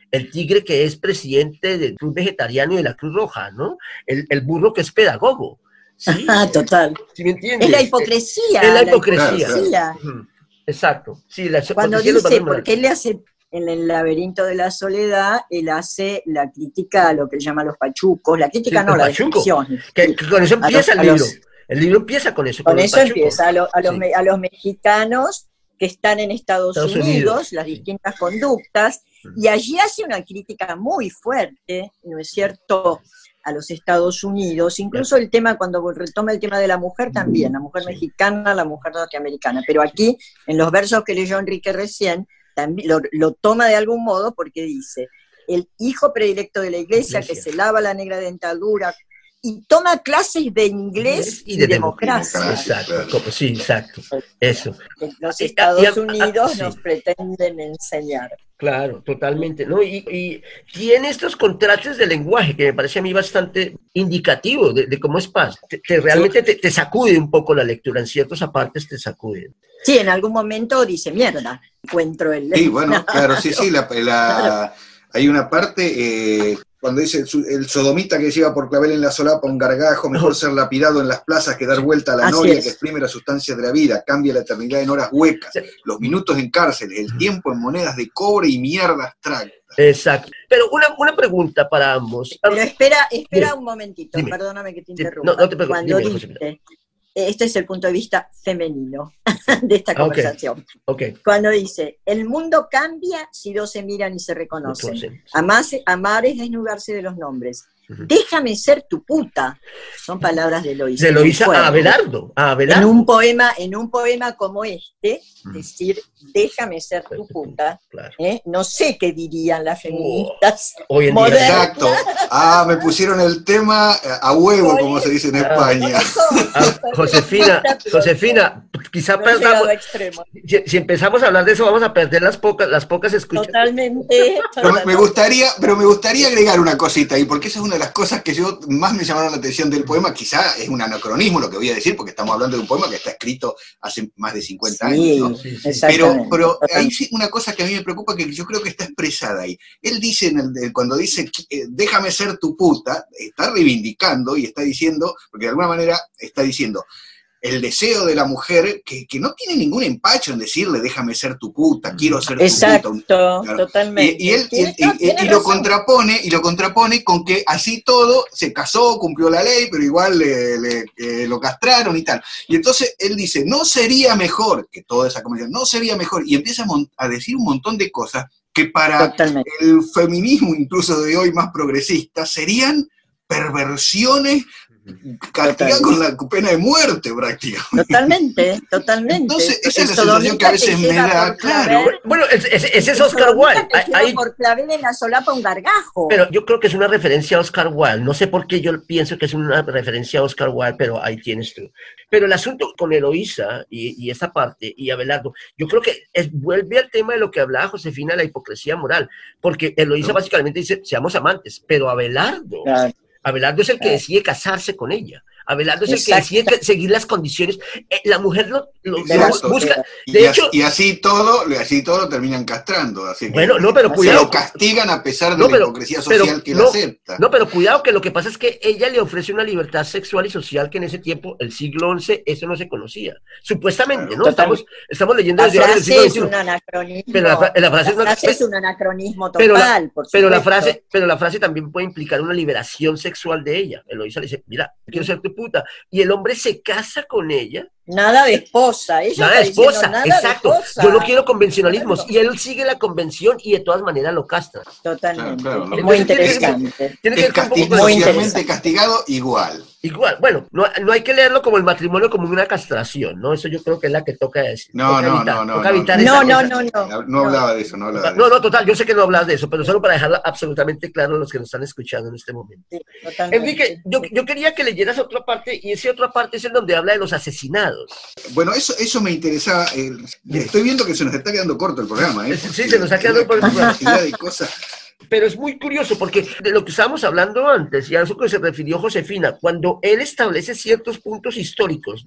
el tigre que es presidente del Club Vegetariano y de la Cruz Roja, ¿no? El, el burro que es pedagogo. ¿Sí? Total. ¿Sí me entiendes? Es la hipocresía. Es la hipocresía. La hipocresía. Exacto. Sí, la Cuando dice, porque él le hace, en el laberinto de la soledad, él hace la crítica a lo que él llama los pachucos, la crítica sí, no, la pachuco, descripción. que, que con eso empieza los, el libro. Los, el libro empieza con eso. Con, con eso empieza, a, lo, a, los, sí. a los mexicanos que están en Estados, Estados Unidos, Unidos, las distintas conductas, y allí hace una crítica muy fuerte, ¿no es cierto?, a los Estados Unidos, incluso el tema, cuando retoma el tema de la mujer también, la mujer sí. mexicana, la mujer norteamericana, pero aquí, en los versos que leyó Enrique recién, también lo, lo toma de algún modo porque dice, el hijo predilecto de la iglesia, iglesia. que se lava la negra dentadura, y toma clases de inglés y de, y de democracia. democracia. Exacto, sí, exacto, eso. Los Estados y, y, Unidos sí. nos pretenden enseñar. Claro, totalmente, ¿no? Y, y tiene estos contrastes de lenguaje que me parece a mí bastante indicativo de, de cómo es Paz, que, que realmente te, te sacude un poco la lectura, en ciertas apartes te sacude. Sí, en algún momento dice, mierda, encuentro el... Sí, bueno, claro, sí, sí, la, la, hay una parte... Eh, cuando dice el, el sodomita que lleva por clavel en la solapa un gargajo, mejor ser lapidado en las plazas que dar vuelta a la Así noria es. que exprime las sustancias de la vida, cambia la eternidad en horas huecas, los minutos en cárcel, el tiempo en monedas de cobre y mierda abstracta. Exacto. Pero una, una pregunta para ambos. Pero espera, espera Dime. un momentito, Dime. perdóname que te interrumpa. No, no te preocupes. Cuando Dime, dice, este es el punto de vista femenino de esta conversación. Okay. Okay. Cuando dice, el mundo cambia si dos se miran y se reconocen. Entonces, amar, amar es desnudarse de los nombres. Uh-huh. Déjame ser tu puta. Son palabras de Eloísa. De Eloísa a Abelardo, a Abelardo. En un poema, en un poema como este, uh-huh. decir, déjame ser tu puta. Claro. ¿eh? No sé qué dirían las feministas oh, hoy en día. Exacto. Ah, me pusieron el tema a huevo, como se dice en España. Ah, Josefina, Josefina, quizá no perdamos. Si, si empezamos a hablar de eso, vamos a perder las pocas, las pocas escuchas. Totalmente. Pero me, me gustaría, pero me gustaría agregar una cosita ahí, porque esa es una de las cosas que yo más me llamaron la atención del poema. Quizá es un anacronismo lo que voy a decir, porque estamos hablando de un poema que está escrito hace más de cincuenta sí, años, ¿no? Sí, sí. Pero, pero hay una cosa que a mí me preocupa, que yo creo que está expresada ahí. Él dice, en el, cuando dice, eh, déjame ser tu puta, está reivindicando y está diciendo, porque de alguna manera está diciendo, el deseo de la mujer, que, que no tiene ningún empacho en decirle, déjame ser tu puta, quiero ser tu Exacto, puta. Exacto, claro. Totalmente. Y, y él y, y, y, y lo contrapone, y lo contrapone con que así todo, se casó, cumplió la ley, pero igual le, le, eh, lo castraron y tal. Y entonces él dice, no sería mejor, que toda esa conversación, no sería mejor, y empieza a, a decir un montón de cosas que para Totalmente. el feminismo, incluso de hoy más progresista, serían perversiones castigadas con la pena de muerte prácticamente. Totalmente, totalmente. Entonces, esa es la sensación que a veces me da, claro. Bueno, ese, ese es Oscar Wilde. Hay por clavel en la solapa un gargajo. Pero yo creo que es una referencia a Oscar Wilde. No sé por qué yo pienso que es una referencia a Oscar Wilde, pero ahí tienes tú. Pero el asunto con Eloísa y, y esta parte, y Abelardo, yo creo que es, vuelve al tema de lo que hablaba Josefina, la hipocresía moral. Porque Eloísa ¿no? básicamente dice, seamos amantes, pero Abelardo... Claro. Abelardo es el que decide casarse con ella. Abelardo es Exacto. el que decide que seguir las condiciones. Eh, la mujer lo, lo, lo busca. De y, hecho, así, y así todo, así todo lo terminan castrando. Así que bueno, no, pero cuidado. Se lo castigan a pesar de no, la pero, hipocresía social pero, que no, la acepta. No, pero cuidado, que lo que pasa es que ella le ofrece una libertad sexual y social que en ese tiempo, el siglo once, eso no se conocía. Supuestamente, claro, ¿no? Estamos, estamos leyendo desde ahora el siglo veintiuno. Es un anacronismo. Pero la, la frase, la es, una, frase es un anacronismo total, pero la, por pero la frase, pero la frase también puede implicar una liberación sexual de ella. Eloísa le dice, mira, quiero ser tu puta. Y el hombre se casa con ella. Nada de esposa. Ella nada de esposa, nada exacto. De esposa. Yo no quiero convencionalismos. Claro. Y él sigue la convención y de todas maneras lo castra. Totalmente. Claro, claro. Muy interesante. Tiene que, tiene que es casti muy socialmente castigado igual. Igual, bueno, no, no hay que leerlo como el matrimonio como una castración, ¿no? Eso yo creo que es la que toca decir. No, toca no, evitar, no, no, toca no, evitar no, esa, no, esa, no, no, no, no hablaba de eso, no hablaba de no, eso. No, total, yo sé que no hablas de eso, pero solo para dejarlo absolutamente claro a los que nos están escuchando en este momento. Sí, Enrique, yo, yo quería que leyeras otra parte, y esa otra parte es en donde habla de los asesinados. Bueno, eso, eso me interesaba. Eh, estoy viendo que se nos está quedando corto el programa, ¿eh? Sí, se nos está quedando corto el programa. Cantidad de cosas. Pero es muy curioso porque de lo que estábamos hablando antes, y a eso que se refirió Josefina, cuando él establece ciertos puntos históricos, ¿no?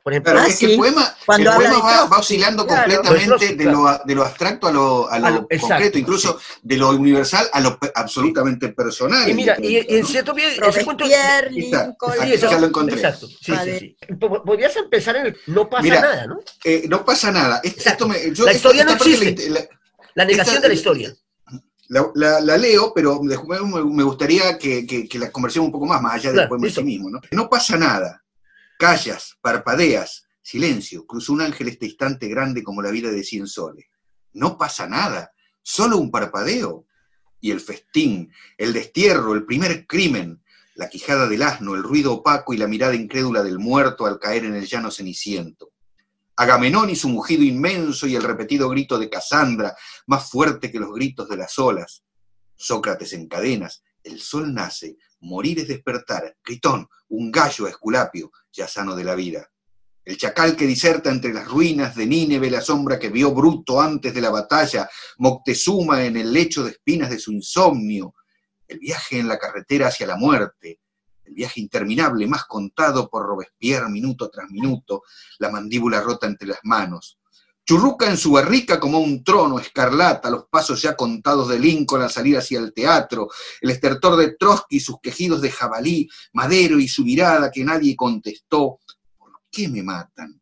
Por ejemplo, claro, ah, es sí. que el poema, Cuando el habla poema de va, Trotsky, va oscilando claro. completamente Trotsky, de, lo, de lo abstracto a lo, a lo A lo- exacto, concreto, incluso sí. de lo universal a lo pe- absolutamente personal. Y mira, y, incluso, y en ¿no? cierto bien, ese cuento... Robespierre, Aquí está, Lincoln, aquí Sí, eso, ya lo Trotsky, encontré. exacto, sí, sí, Madero. sí. Po- Podrías empezar en el no pasa Mira, nada, ¿no? Eh, no pasa nada. Esto, Exacto. me, yo, La esta, historia no esta parte existe. la, la, La negación esta, de la historia. La, la, la leo, pero después me, me gustaría que, que, que la conversemos un poco más, más allá del Claro, poema listo. en sí mismo, ¿no? No pasa nada. Callas, parpadeas, silencio. Cruzó un ángel este instante grande como la vida de cien soles. No pasa nada. Solo un parpadeo. Y el festín, el destierro, el primer crimen, la quijada del asno, el ruido opaco y la mirada incrédula del muerto al caer en el llano ceniciento. Agamenón y su mugido inmenso y el repetido grito de Casandra, más fuerte que los gritos de las olas. Sócrates en cadenas, el sol nace, morir es despertar, Gritón, un gallo a Esculapio, ya sano de la vida. El chacal que diserta entre las ruinas de Nínive, la sombra que vio Bruto antes de la batalla, Moctezuma en el lecho de espinas de su insomnio, el viaje en la carretera hacia la muerte, el viaje interminable más contado por Robespierre minuto tras minuto, la mandíbula rota entre las manos. Churruca en su barrica como un trono escarlata, los pasos ya contados de Lincoln al salir hacia el teatro, el estertor de Trotsky, sus quejidos de jabalí, Madero y su mirada que nadie contestó. ¿Por qué me matan?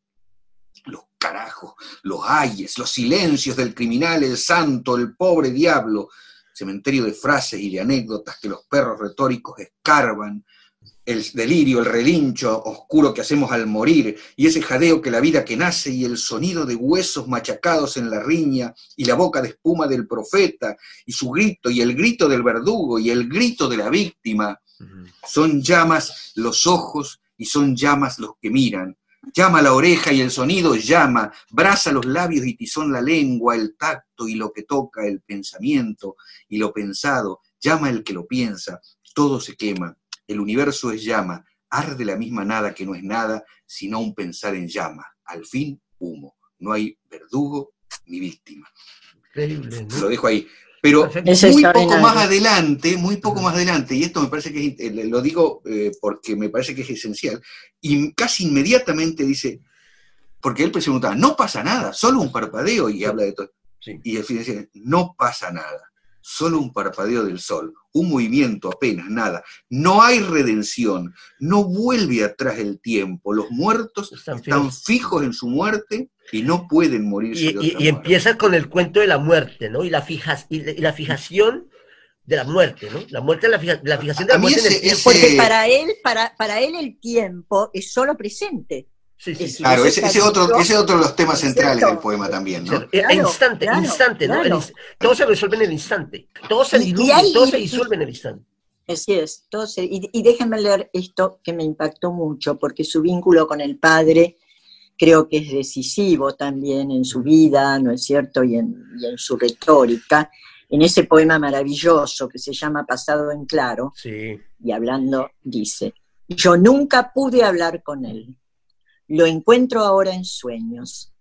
Los carajos, los ayes, los silencios del criminal, el santo, el pobre diablo, cementerio de frases y de anécdotas que los perros retóricos escarban, el delirio, el relincho oscuro que hacemos al morir, y ese jadeo que la vida que nace, y el sonido de huesos machacados en la riña, y la boca de espuma del profeta, y su grito, y el grito del verdugo, y el grito de la víctima. Uh-huh. Son llamas los ojos, y son llamas los que miran. Llama la oreja y el sonido llama, brasa los labios y tizón la lengua, el tacto y lo que toca, el pensamiento y lo pensado, llama el que lo piensa, todo se quema. El universo es llama, arde la misma nada que no es nada, sino un pensar en llama. Al fin, humo. No hay verdugo ni víctima. Increíble, ¿no? Lo dejo ahí. Pero muy poco más adelante, muy poco más adelante, y esto me parece que es, lo digo eh, porque me parece que es esencial, y casi inmediatamente dice, porque él preguntaba, no pasa nada, solo un parpadeo, y sí. habla de todo. Sí. Y al fin dice, no pasa nada. Solo un parpadeo del sol, un movimiento apenas, nada. No hay redención, no vuelve atrás el tiempo. Los muertos están, están fijos. fijos en su muerte y no pueden morirse. Y, de y, y empieza con el cuento de la muerte, ¿no? Y la, fija, y, y la fijación de la muerte, ¿no? La muerte, la, fija, la fijación de la muerte. Ese, en el tiempo. Porque para él, para, para él el tiempo es solo presente. Sí, sí, es, sí. Claro, ese, ese, otro, ese es otro de los temas centrales del poema también, ¿no? Claro, instante, claro, instante, ¿no? Claro. El, todo se resuelve en el instante, todo se diluye, y, y todo se disuelve en el instante. Así es, todo se, y, y déjenme leer esto que me impactó mucho, porque su vínculo con el padre creo que es decisivo también en su vida, ¿no es cierto?, y en, y en su retórica, en ese poema maravilloso que se llama Pasado en Claro, sí. Y hablando dice, yo nunca pude hablar con él. Lo encuentro ahora en sueños,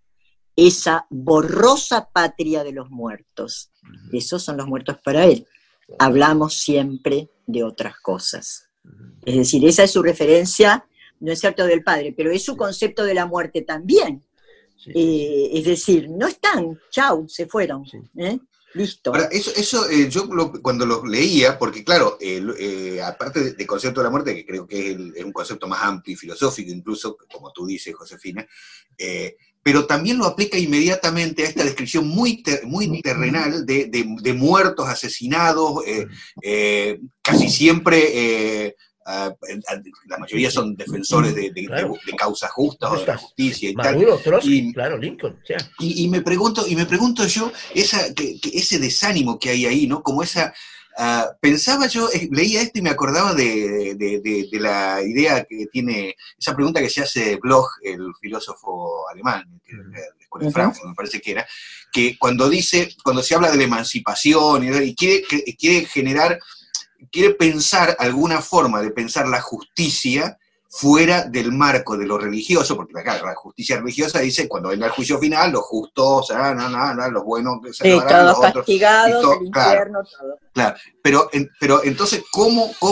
esa borrosa patria de los muertos. Uh-huh. Esos son los muertos para él. Hablamos siempre de otras cosas. Uh-huh. Es decir, esa es su referencia, no es cierto del padre, pero es su concepto de la muerte también. Sí, sí, eh, sí. Es decir, no están, chau, se fueron. Sí. ¿eh? Listo. Ahora, eso, eso eh, yo lo, cuando lo leía, porque claro, eh, eh, aparte del de concepto de la muerte, que creo que es, el, es un concepto más amplio y filosófico, incluso, como tú dices, Josefina, eh, pero también lo aplica inmediatamente a esta descripción muy, ter, muy terrenal de, de, de muertos, asesinados, eh, eh, casi siempre... Eh, Uh, la mayoría son defensores de, de, claro. de, de causas justas o de la justicia y Maduro, tal. Trotsky, y, claro, Lincoln. Yeah. Y, y me pregunto, y me pregunto yo, esa, que, que ese desánimo que hay ahí, ¿no? Como esa, uh, pensaba yo, eh, leía esto y me acordaba de, de, de, de la idea que tiene, esa pregunta que se hace Bloch, el filósofo alemán, que, de la Escuela de Frankfurt, me parece que era, que cuando dice, cuando se habla de la emancipación y, y quiere, que, quiere generar quiere pensar alguna forma de pensar la justicia fuera del marco de lo religioso, porque acá la justicia religiosa dice, cuando venga el juicio final, los justos, ah, no, no, no, los buenos se sí, todos los castigados, otros, el infierno, claro, todo. Claro, pero, en, pero entonces, ¿cómo, cómo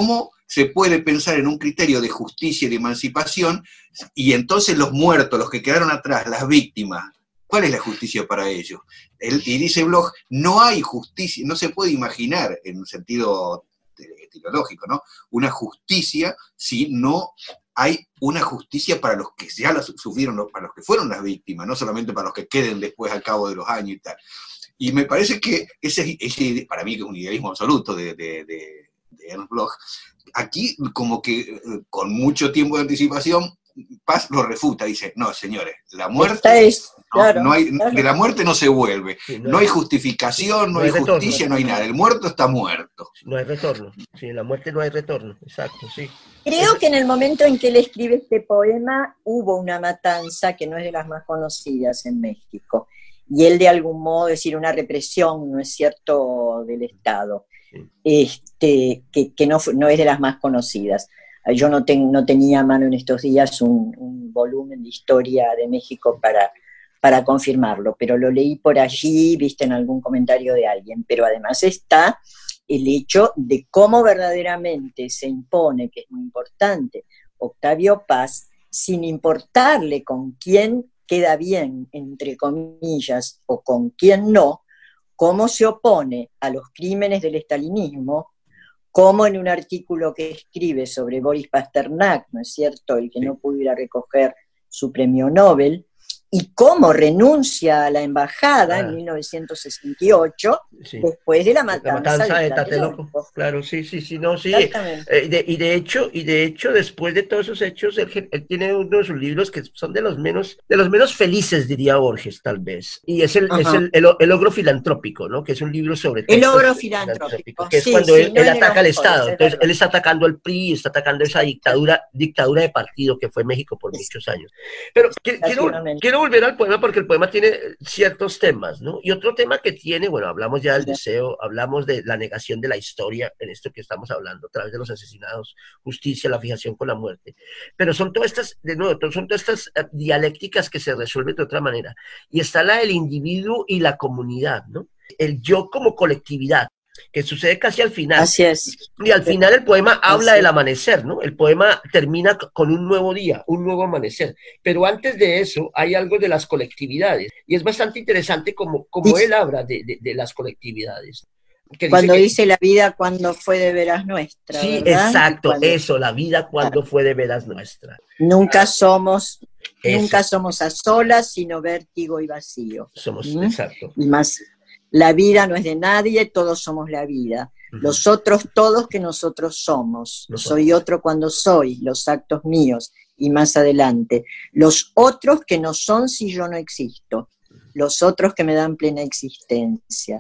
se puede pensar en un criterio de justicia y de emancipación, y entonces los muertos, los que quedaron atrás, las víctimas, ¿cuál es la justicia para ellos? El, y dice Bloch, no hay justicia, no se puede imaginar en un sentido teológico, ¿no? Una justicia si no hay una justicia para los que ya la sufrieron, para los que fueron las víctimas, no solamente para los que queden después al cabo de los años y tal. Y me parece que ese, ese para mí que es un idealismo absoluto de, de, de, de Ernst Bloch, aquí como que con mucho tiempo de anticipación, Paz lo refuta, dice, no señores, la muerte, es, claro, no, no hay, claro. de la muerte no se vuelve, sí, no, no hay justificación, no, no hay, hay justicia, retorno, no hay nada, el muerto está muerto. No hay retorno, sí, en la muerte no hay retorno, exacto, sí. Creo que en el momento en que él escribe este poema hubo una matanza que no es de las más conocidas en México, y él de algún modo, decir, una represión, ¿no es cierto?, del Estado, sí. este, que, que no, no es de las más conocidas. Yo no, ten, no tenía a mano en estos días un, un volumen de historia de México para, para confirmarlo, pero lo leí por allí, viste en algún comentario de alguien, pero además está el hecho de cómo verdaderamente se impone, que es muy importante, Octavio Paz, sin importarle con quién queda bien, entre comillas, o con quién no, cómo se opone a los crímenes del estalinismo, como en un artículo que escribe sobre Boris Pasternak, ¿no es cierto?, el que no pudo ir a recoger su premio Nobel, y cómo renuncia a la embajada ah. en mil novecientos sesenta y ocho, sí. después de la matanza, la matanza de, de Tlatelolco. Claro, sí, sí, sí, no, sí. Eh, de, y, de hecho, y de hecho, después de todos esos hechos, él, él tiene uno de sus libros que son de los menos, de los menos felices, diría Borges, tal vez. Y es el, es el, el, el ogro filantrópico, ¿no? Que es un libro sobre el ogro filantrópico, que es sí, cuando sí, él, no él ataca al Estado. Borges, Entonces, él está atacando al P R I, está atacando esa dictadura, dictadura de partido que fue México por sí. muchos años. Pero quiero, quiero volver al poema porque el poema tiene ciertos temas, ¿no? Y otro tema que tiene, bueno, hablamos ya del deseo, hablamos de la negación de la historia, en esto que estamos hablando, a través de los asesinados, justicia, la fijación con la muerte. Pero son todas estas, de nuevo, son todas estas uh, dialécticas que se resuelven de otra manera. Y está la del individuo y la comunidad, ¿no? El yo como colectividad, que sucede casi al final. Así es. Y al final el poema habla del amanecer, ¿no? El poema termina con un nuevo día, un nuevo amanecer. Pero antes de eso hay algo de las colectividades. Y es bastante interesante como, como sí. él habla de, de, de las colectividades. Que cuando dice, que, dice la vida cuando fue de veras nuestra. Sí, ¿verdad? exacto, cuando, eso, la vida cuando claro. fue de veras nuestra. Nunca somos, eso. nunca somos a solas, sino vértigo y vacío. Somos, ¿Mm? exacto. Y más... La vida no es de nadie, todos somos la vida. Uh-huh. Los otros todos que nosotros somos. No soy somos. Otro cuando soy, los actos míos. Y más adelante. Los otros que no son si yo no existo. Los otros que me dan plena existencia.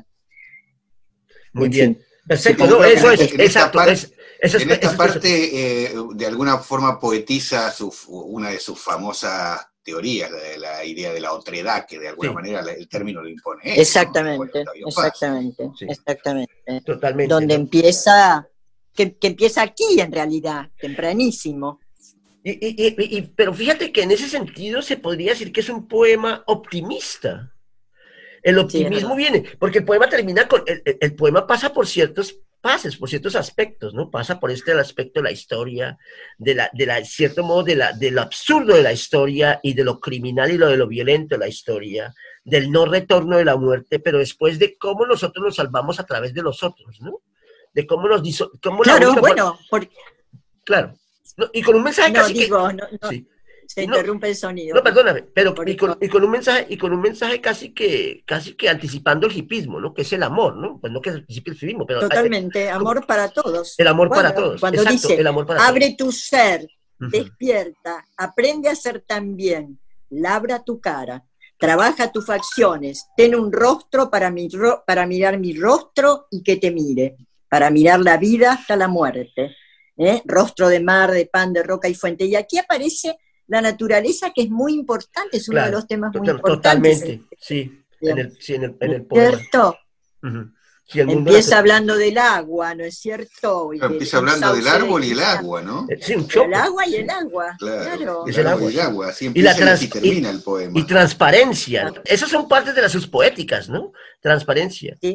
Muy en bien. Fin. Perfecto, no, eso es, en exacto. Parte, es, eso es, en esta eso parte, eh, de alguna forma poetiza su, una de sus famosas teorías, la, la idea de la otredad, que de alguna sí. manera el término lo impone. Eso, exactamente, ¿no? exactamente, sí. exactamente. Totalmente. Donde ¿no? empieza, que, que empieza aquí en realidad, tempranísimo. Y, y, y, y, pero fíjate que en ese sentido se podría decir que es un poema optimista. El optimismo sí, viene, porque el poema termina con, el, el, el poema pasa por ciertos pases, por ciertos aspectos, ¿no? Pasa por este el aspecto de la historia, de la, de la, cierto modo, de la, de lo absurdo de la historia y de lo criminal y lo de lo violento de la historia, del no retorno de la muerte, pero después de cómo nosotros nos salvamos a través de los otros, ¿no? De cómo nos diso, cómo claro, la bueno, porque... claro, no, y con un mensaje no, casi digo, que... no, no. Sí. Se no, interrumpe el sonido. No, perdóname, pero y con, y con un mensaje, y con un mensaje casi que, casi que anticipando el hipismo, ¿no? Que es el amor, ¿no? Pues no que es el hipismo, pero totalmente, eh, amor para todos. El amor bueno, para todos. Cuando exacto, dice, el amor para abre todos. tu ser, uh-huh. despierta, aprende a ser también, labra tu cara, trabaja tus facciones, ten un rostro para, mi ro- para mirar mi rostro y que te mire, para mirar la vida hasta la muerte. ¿eh? Rostro de mar, de pan, de roca y fuente. Y aquí aparece la naturaleza, que es muy importante, es uno claro, de los temas muy total, importantes. Totalmente, sí, en el, sí, en el, en el poema. ¿Cierto? Uh-huh. Sí, el mundo empieza hace... hablando del agua, ¿no es cierto? Y empieza hablando del árbol y el agua, ¿no? Sí, un choque. El agua y el agua, claro. claro. El, es el árbol agua, y el agua, así y, empieza la trans... y termina y, el poema. Y transparencia, ¿no? Esas son partes de las sus poéticas, ¿no? Transparencia. Sí.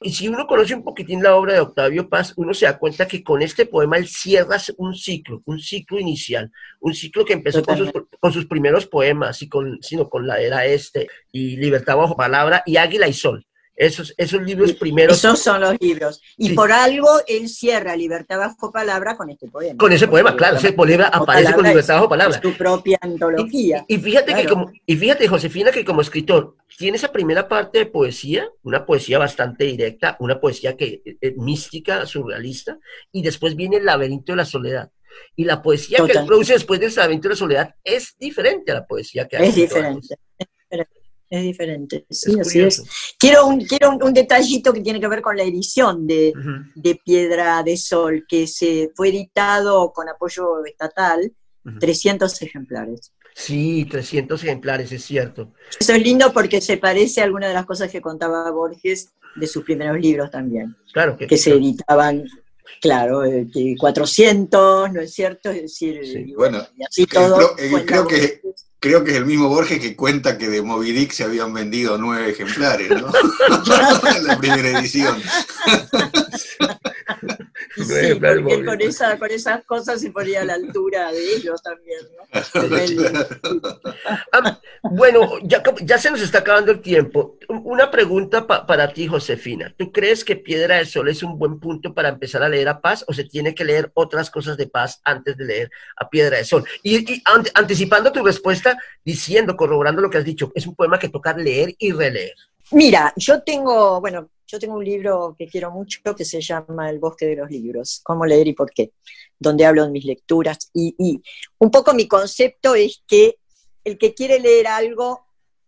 Y si uno conoce un poquitín la obra de Octavio Paz, uno se da cuenta que con este poema él cierra un ciclo, un ciclo inicial, un ciclo que empezó con sus, con sus primeros poemas, y con, sino con La Era Este, y Libertad bajo palabra, y Águila y Sol. Esos, esos libros primeros. Esos son los libros. Y sí, por algo él cierra Libertad bajo palabra con este poema. Con ese poema, claro, ese poema aparece con Libertad bajo palabra. Su propia antología. Y, y fíjate claro. que como, y fíjate, Josefina, que como escritor, tiene esa primera parte de poesía, una poesía bastante directa, una poesía que es mística, surrealista, y después viene El laberinto de la soledad. Y la poesía Total. que él produce después del laberinto de la soledad es diferente a la poesía que ha Es diferente. Es diferente. Es diferente, sí, es así es. Quiero, un, quiero un, un detallito que tiene que ver con la edición de, uh-huh. de Piedra de Sol, que se fue editado con apoyo estatal, uh-huh. trescientos ejemplares. Sí, trescientos ejemplares, es cierto. Eso es lindo porque se parece a alguna de las cosas que contaba Borges de sus primeros libros también. Claro que, que se editaban, claro, eh, que cuatrocientos, ¿no es cierto? Es decir, sí. y, bueno, y así todo. Creo, creo que... Creo que es el mismo Borges que cuenta que de Moby Dick se habían vendido nueve ejemplares, ¿no? En la primera edición. Sí, porque él con, esa, con esas cosas se ponía a la altura de ellos también, ¿no? ah, bueno, ya, ya se nos está acabando el tiempo. Una pregunta pa, para ti, Josefina. ¿Tú crees que Piedra de Sol es un buen punto para empezar a leer a Paz, o se tiene que leer otras cosas de Paz antes de leer a Piedra de Sol? Y, y an, anticipando tu respuesta, diciendo, corroborando lo que has dicho, es un poema que toca leer y releer. Mira, yo tengo, bueno, yo tengo un libro que quiero mucho que se llama El bosque de los libros, cómo leer y por qué, donde hablo de mis lecturas, y, y un poco mi concepto es que el que quiere leer algo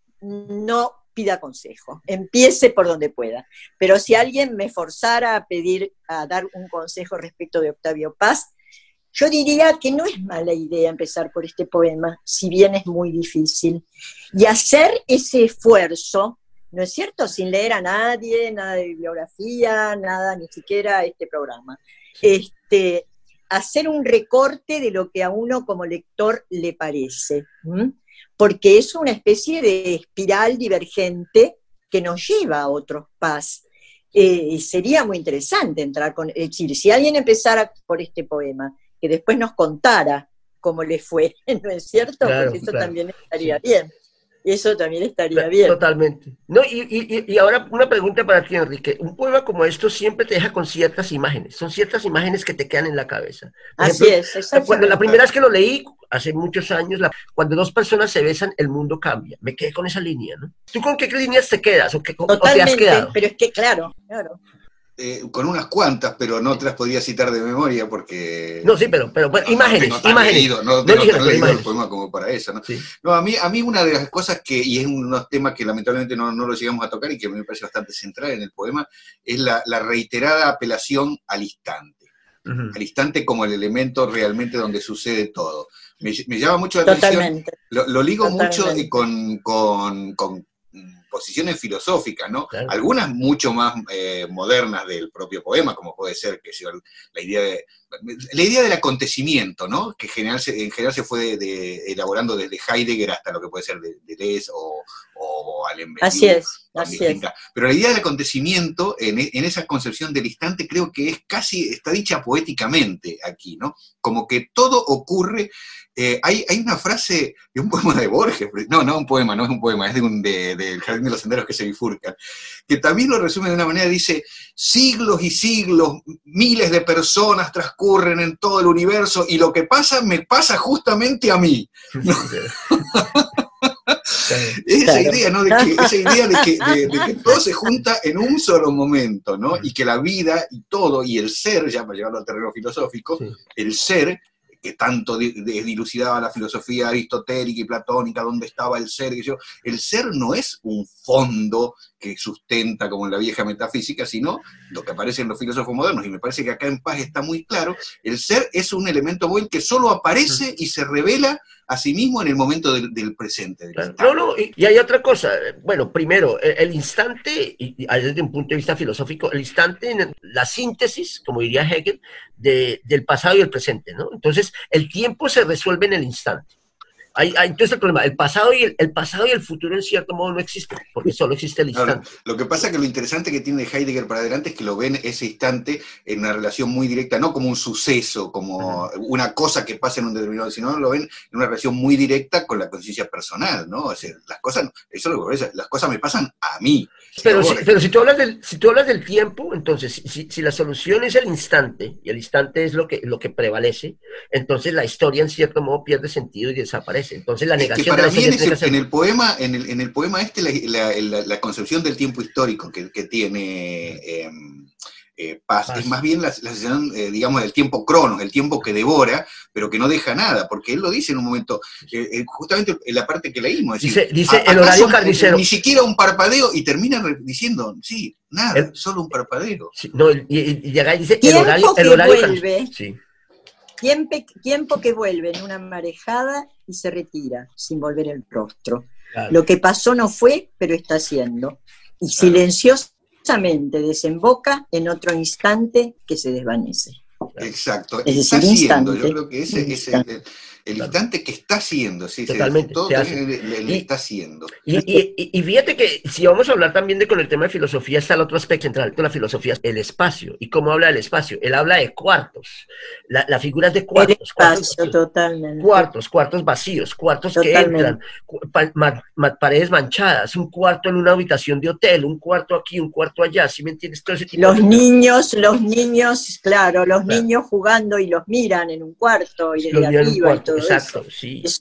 no pida consejo, empiece por donde pueda, pero si alguien me forzara a pedir, a dar un consejo respecto de Octavio Paz, yo diría que no es mala idea empezar por este poema, si bien es muy difícil, y hacer ese esfuerzo, ¿no es cierto?, sin leer a nadie, nada de bibliografía, nada, ni siquiera este programa. Este, hacer un recorte de lo que a uno como lector le parece, ¿m? Porque es una especie de espiral divergente que nos lleva a otros Paz. Eh, sería muy interesante entrar con, es decir, si alguien empezara por este poema, que después nos contara cómo le fue, ¿no es cierto? Claro, porque eso claro, también estaría sí. bien. Eso también estaría bien. Totalmente. No, y, y, y ahora una pregunta para ti, Enrique. Un poema como esto siempre te deja con ciertas imágenes. Son ciertas imágenes que te quedan en la cabeza. Por Así ejemplo, es, exactamente. Cuando la primera vez que lo leí, hace muchos años, la, cuando dos personas se besan, el mundo cambia. Me quedé con esa línea, ¿no? ¿Tú con qué líneas te quedas? ¿O, qué, o te has quedado? Pero es que, claro, claro. Eh, con unas cuantas, pero no te las podría citar de memoria porque... No, sí, pero, pero bueno, no, imágenes, no tengo imágenes. Leído, no, no, no dijeron, leído imágenes. el poema como para eso, ¿no? Sí. No, a mí, a mí una de las cosas que, y es unos temas que lamentablemente no, no lo llegamos a tocar y que me parece bastante central en el poema, es la, la reiterada apelación al instante. Uh-huh. Al instante como el elemento realmente donde sucede todo. Me, me llama mucho la atención, Totalmente. Lo, lo ligo Totalmente. mucho con... con, con posiciones filosóficas, ¿no? Claro. Algunas mucho más eh, modernas del propio poema, como puede ser que sea la idea de la idea del acontecimiento, ¿no? Que en general se, en general se fue de, de, elaborando desde Heidegger hasta lo que puede ser de Deleuze o, o Alembert. Así es, así es. Pero la idea del acontecimiento, en, en esa concepción del instante, creo que es casi, está dicha poéticamente aquí, ¿no? Como que todo ocurre. Eh, hay, hay una frase de un poema de Borges, no, no un poema, no es un poema, es de un de, de El jardín de los senderos que se bifurcan, que también lo resume de una manera, dice, siglos y siglos, miles de personas transcurren en todo el universo y lo que pasa me pasa justamente a mí. ¿No? Esa idea, ¿no? De que, esa idea de que, de, de que todo se junta en un solo momento, ¿no? Y que la vida y todo, y el ser, ya para llevarlo al terreno filosófico, sí. El ser, que tanto dilucidaba la filosofía aristotélica y platónica, dónde estaba el ser, que yo, el ser no es un fondo que sustenta como en la vieja metafísica, sino lo que aparece en los filósofos modernos, y me parece que acá en Paz está muy claro, el ser es un elemento móvil que solo aparece y se revela a sí mismo en el momento del, del presente. Del claro. No, no, y, y hay otra cosa, bueno, primero, el, el instante, y, y desde un punto de vista filosófico, el instante, la síntesis, como diría Hegel, de, del pasado y el presente, ¿no? Entonces, el tiempo se resuelve en el instante. Hay, hay, entonces el problema, el pasado, y el, el pasado y el futuro en cierto modo no existen, porque solo existe el instante. No, lo que pasa es que lo interesante que tiene Heidegger para adelante es que lo ven ese instante en una relación muy directa, no como un suceso, como uh-huh. una cosa que pasa en un determinado, sino lo ven en una relación muy directa con la conciencia personal, ¿no? O sea, las cosas, eso es lo que las cosas me pasan a mí. Pero, si, pero si, tú hablas del, si tú hablas del tiempo, entonces, si, si, si la solución es el instante, y el instante es lo que, lo que prevalece, entonces la historia en cierto modo pierde sentido y desaparece. Entonces la negación es que para de la mí en, ese, ser... en el poema, en el, en el poema este, la, la, la, la concepción del tiempo histórico que, que tiene eh, eh, Paz, Paz, es más bien la, la sensación, eh, digamos, del tiempo cronos, el tiempo que devora, pero que no deja nada, porque él lo dice en un momento, eh, eh, justamente en la parte que leímos, es dice, decir, dice el horario carnicero. Ni siquiera un parpadeo, y termina diciendo, sí, nada, el, solo un parpadeo. Sí, no, y, y, y llega y dice, el horario, el horario vuelve, sí. tiempo, tiempo que vuelve en una marejada y se retira, sin volver el rostro. Claro. Lo que pasó no fue, pero está haciendo. Y claro. silenciosamente desemboca en otro instante que se desvanece. Exacto, es está decir, haciendo, instante, yo creo que ese es el, el, el instante que está haciendo, sí, totalmente, todo le, le, le está haciendo. Y, y, y fíjate que si vamos a hablar también de con el tema de filosofía, está el otro aspecto central de la filosofía, el espacio. ¿Y cómo habla del espacio? Él habla de cuartos, la, la figura es de cuartos. El espacio, cuartos, totalmente. Cuartos, cuartos vacíos, cuartos totalmente. que entran, pa, ma, ma, paredes manchadas, un cuarto en una habitación de hotel, un cuarto aquí, un cuarto allá, ¿sí me entiendes? Todo ese tipo los de niños, los niños, claro, los claro. niños jugando y los miran en un cuarto y desde los arriba cuarto, y todo exacto, eso. Sí. Es,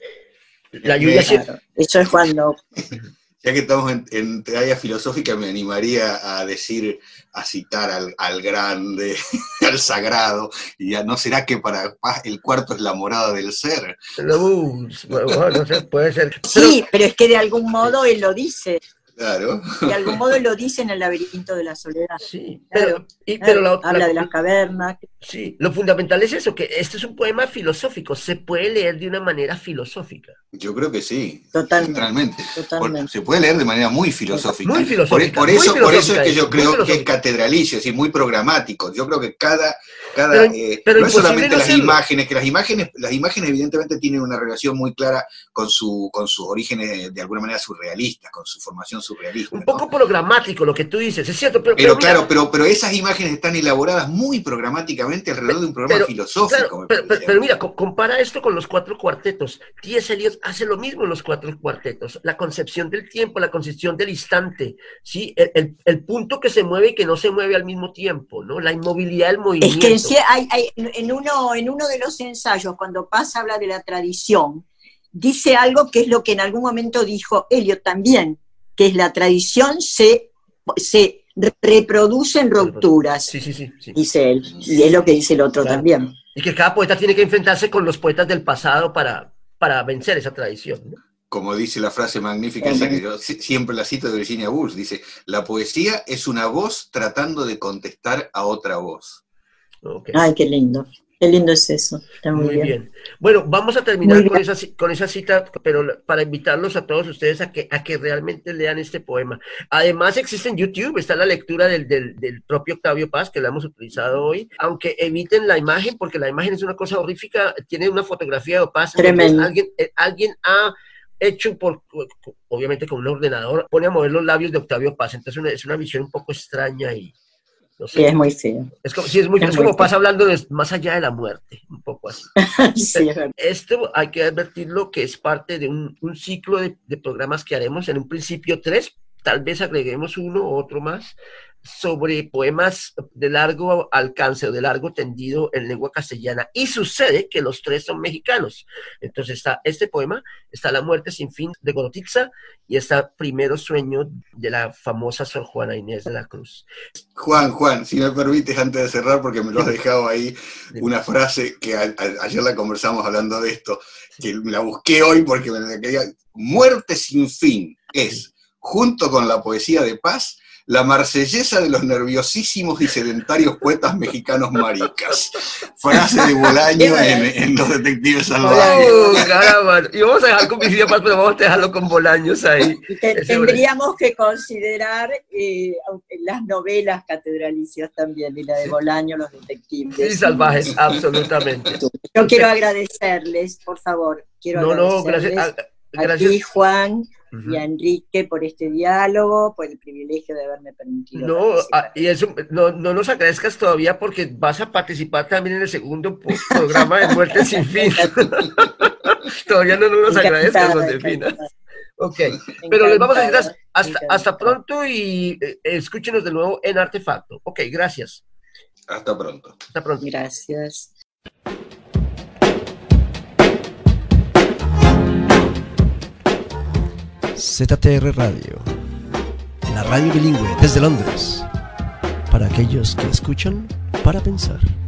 la lluvia claro, eso es cuando... Ya que estamos en, en área filosófica, me animaría a decir, a citar al, al grande, al sagrado, y ya no será que para Paz el cuarto es la morada del ser. No, bueno, no sé, puede ser. Sí, pero es que de algún modo él lo dice. Claro. De algún modo lo dice en el laberinto de la soledad. Sí, claro, pero, y, claro, pero la, habla la, de las cavernas. Sí, lo fundamental es eso, que este es un poema filosófico, se puede leer de una manera filosófica. Yo creo que sí, totalmente, totalmente. totalmente. Se puede leer de manera muy filosófica. Muy filosófica. Por, por, muy eso, filosófica por eso es que yo es, creo que es catedralicio, es decir, muy programático. Yo creo que cada... cada pero, eh, pero no es solamente no las serlo. imágenes, que las imágenes, las imágenes evidentemente tienen una relación muy clara con, su, con sus orígenes de alguna manera surrealistas, con su formación surrealista. Un poco ¿no? programático lo que tú dices, es cierto, pero... Pero, pero claro, mira, pero, pero esas imágenes están elaboradas muy programáticamente alrededor de un programa pero, filosófico. Claro, pero, pero, pero mira, co compara esto con los cuatro cuartetos. T S. Eliot hace lo mismo en los cuatro cuartetos. La concepción del tiempo, la concepción del instante, ¿sí? El, el, el punto que se mueve y que no se mueve al mismo tiempo, ¿no? La inmovilidad del movimiento. Es que hay, hay, en, uno, en uno de los ensayos, cuando Paz habla de la tradición, dice algo que es lo que en algún momento dijo Eliot también, que es la tradición se... se reproducen rupturas, sí, sí, sí, sí. dice él, y es lo que dice el otro claro. también. Y que cada poeta tiene que enfrentarse con los poetas del pasado para, para vencer esa tradición, ¿no? Como dice la frase magnífica esa que yo siempre la cito de Virginia Woolf, dice, la poesía es una voz tratando de contestar a otra voz. Okay. Ay, qué lindo. Qué lindo es eso. Está muy, muy bien. bien. Bueno, vamos a terminar con esa, con esa cita, pero para invitarlos a todos ustedes a que, a que realmente lean este poema. Además existe en YouTube, está la lectura del, del, del propio Octavio Paz, que la hemos utilizado hoy, aunque eviten la imagen, porque la imagen es una cosa horrífica, tiene una fotografía de Paz. Tremendo. Alguien, alguien ha hecho, por, obviamente con un ordenador, pone a mover los labios de Octavio Paz, entonces una, es una visión un poco extraña y... No sé. Sí, es muy feo. Es como, sí, es muy, es es como pasa hablando de más allá de la muerte, un poco así. Sí, esto hay que advertirlo que es parte de un, un ciclo de, de programas que haremos, en un principio tres, tal vez agreguemos uno o otro más, sobre poemas de largo alcance o de largo tendido en lengua castellana. Y sucede que los tres son mexicanos. Entonces está este poema, está La muerte sin fin de Gorotitza y está Primero sueño de la famosa Sor Juana Inés de la Cruz. Juan, Juan, si me permites antes de cerrar, porque me lo has dejado ahí, una frase que a, a, ayer la conversamos hablando de esto, que la busqué hoy porque me la quería. Muerte sin fin es, junto con la poesía de Paz, la marsellesa de los nerviosísimos y sedentarios poetas mexicanos maricas. Frase de Bolaño en, en Los Detectives Salvajes. Oh, caramba. Y vamos a dejar con Virginia Paz, pero vamos a dejarlo con Bolaños ahí. Te, tendríamos que considerar eh, las novelas catedralicias también, y la de Bolaño, Los Detectives. Sí, salvajes, absolutamente. Yo quiero agradecerles, por favor, quiero no, agradecerles no, gracias, a, gracias. a ti, Juan, uh-huh. y a Enrique por este diálogo, por el privilegio de haberme permitido No, a, y eso, no, no nos agradezcas todavía porque vas a participar también en el segundo programa de Muerte Sin Fin. Todavía no nos agradezcas, Josefina. Ok, encantada, pero les vamos a decir hasta, hasta pronto y eh, escúchenos de nuevo en Artefacto. Ok, gracias. Hasta pronto. Hasta pronto. Gracias. Z T R Radio, la radio bilingüe desde Londres, para aquellos que escuchan para pensar.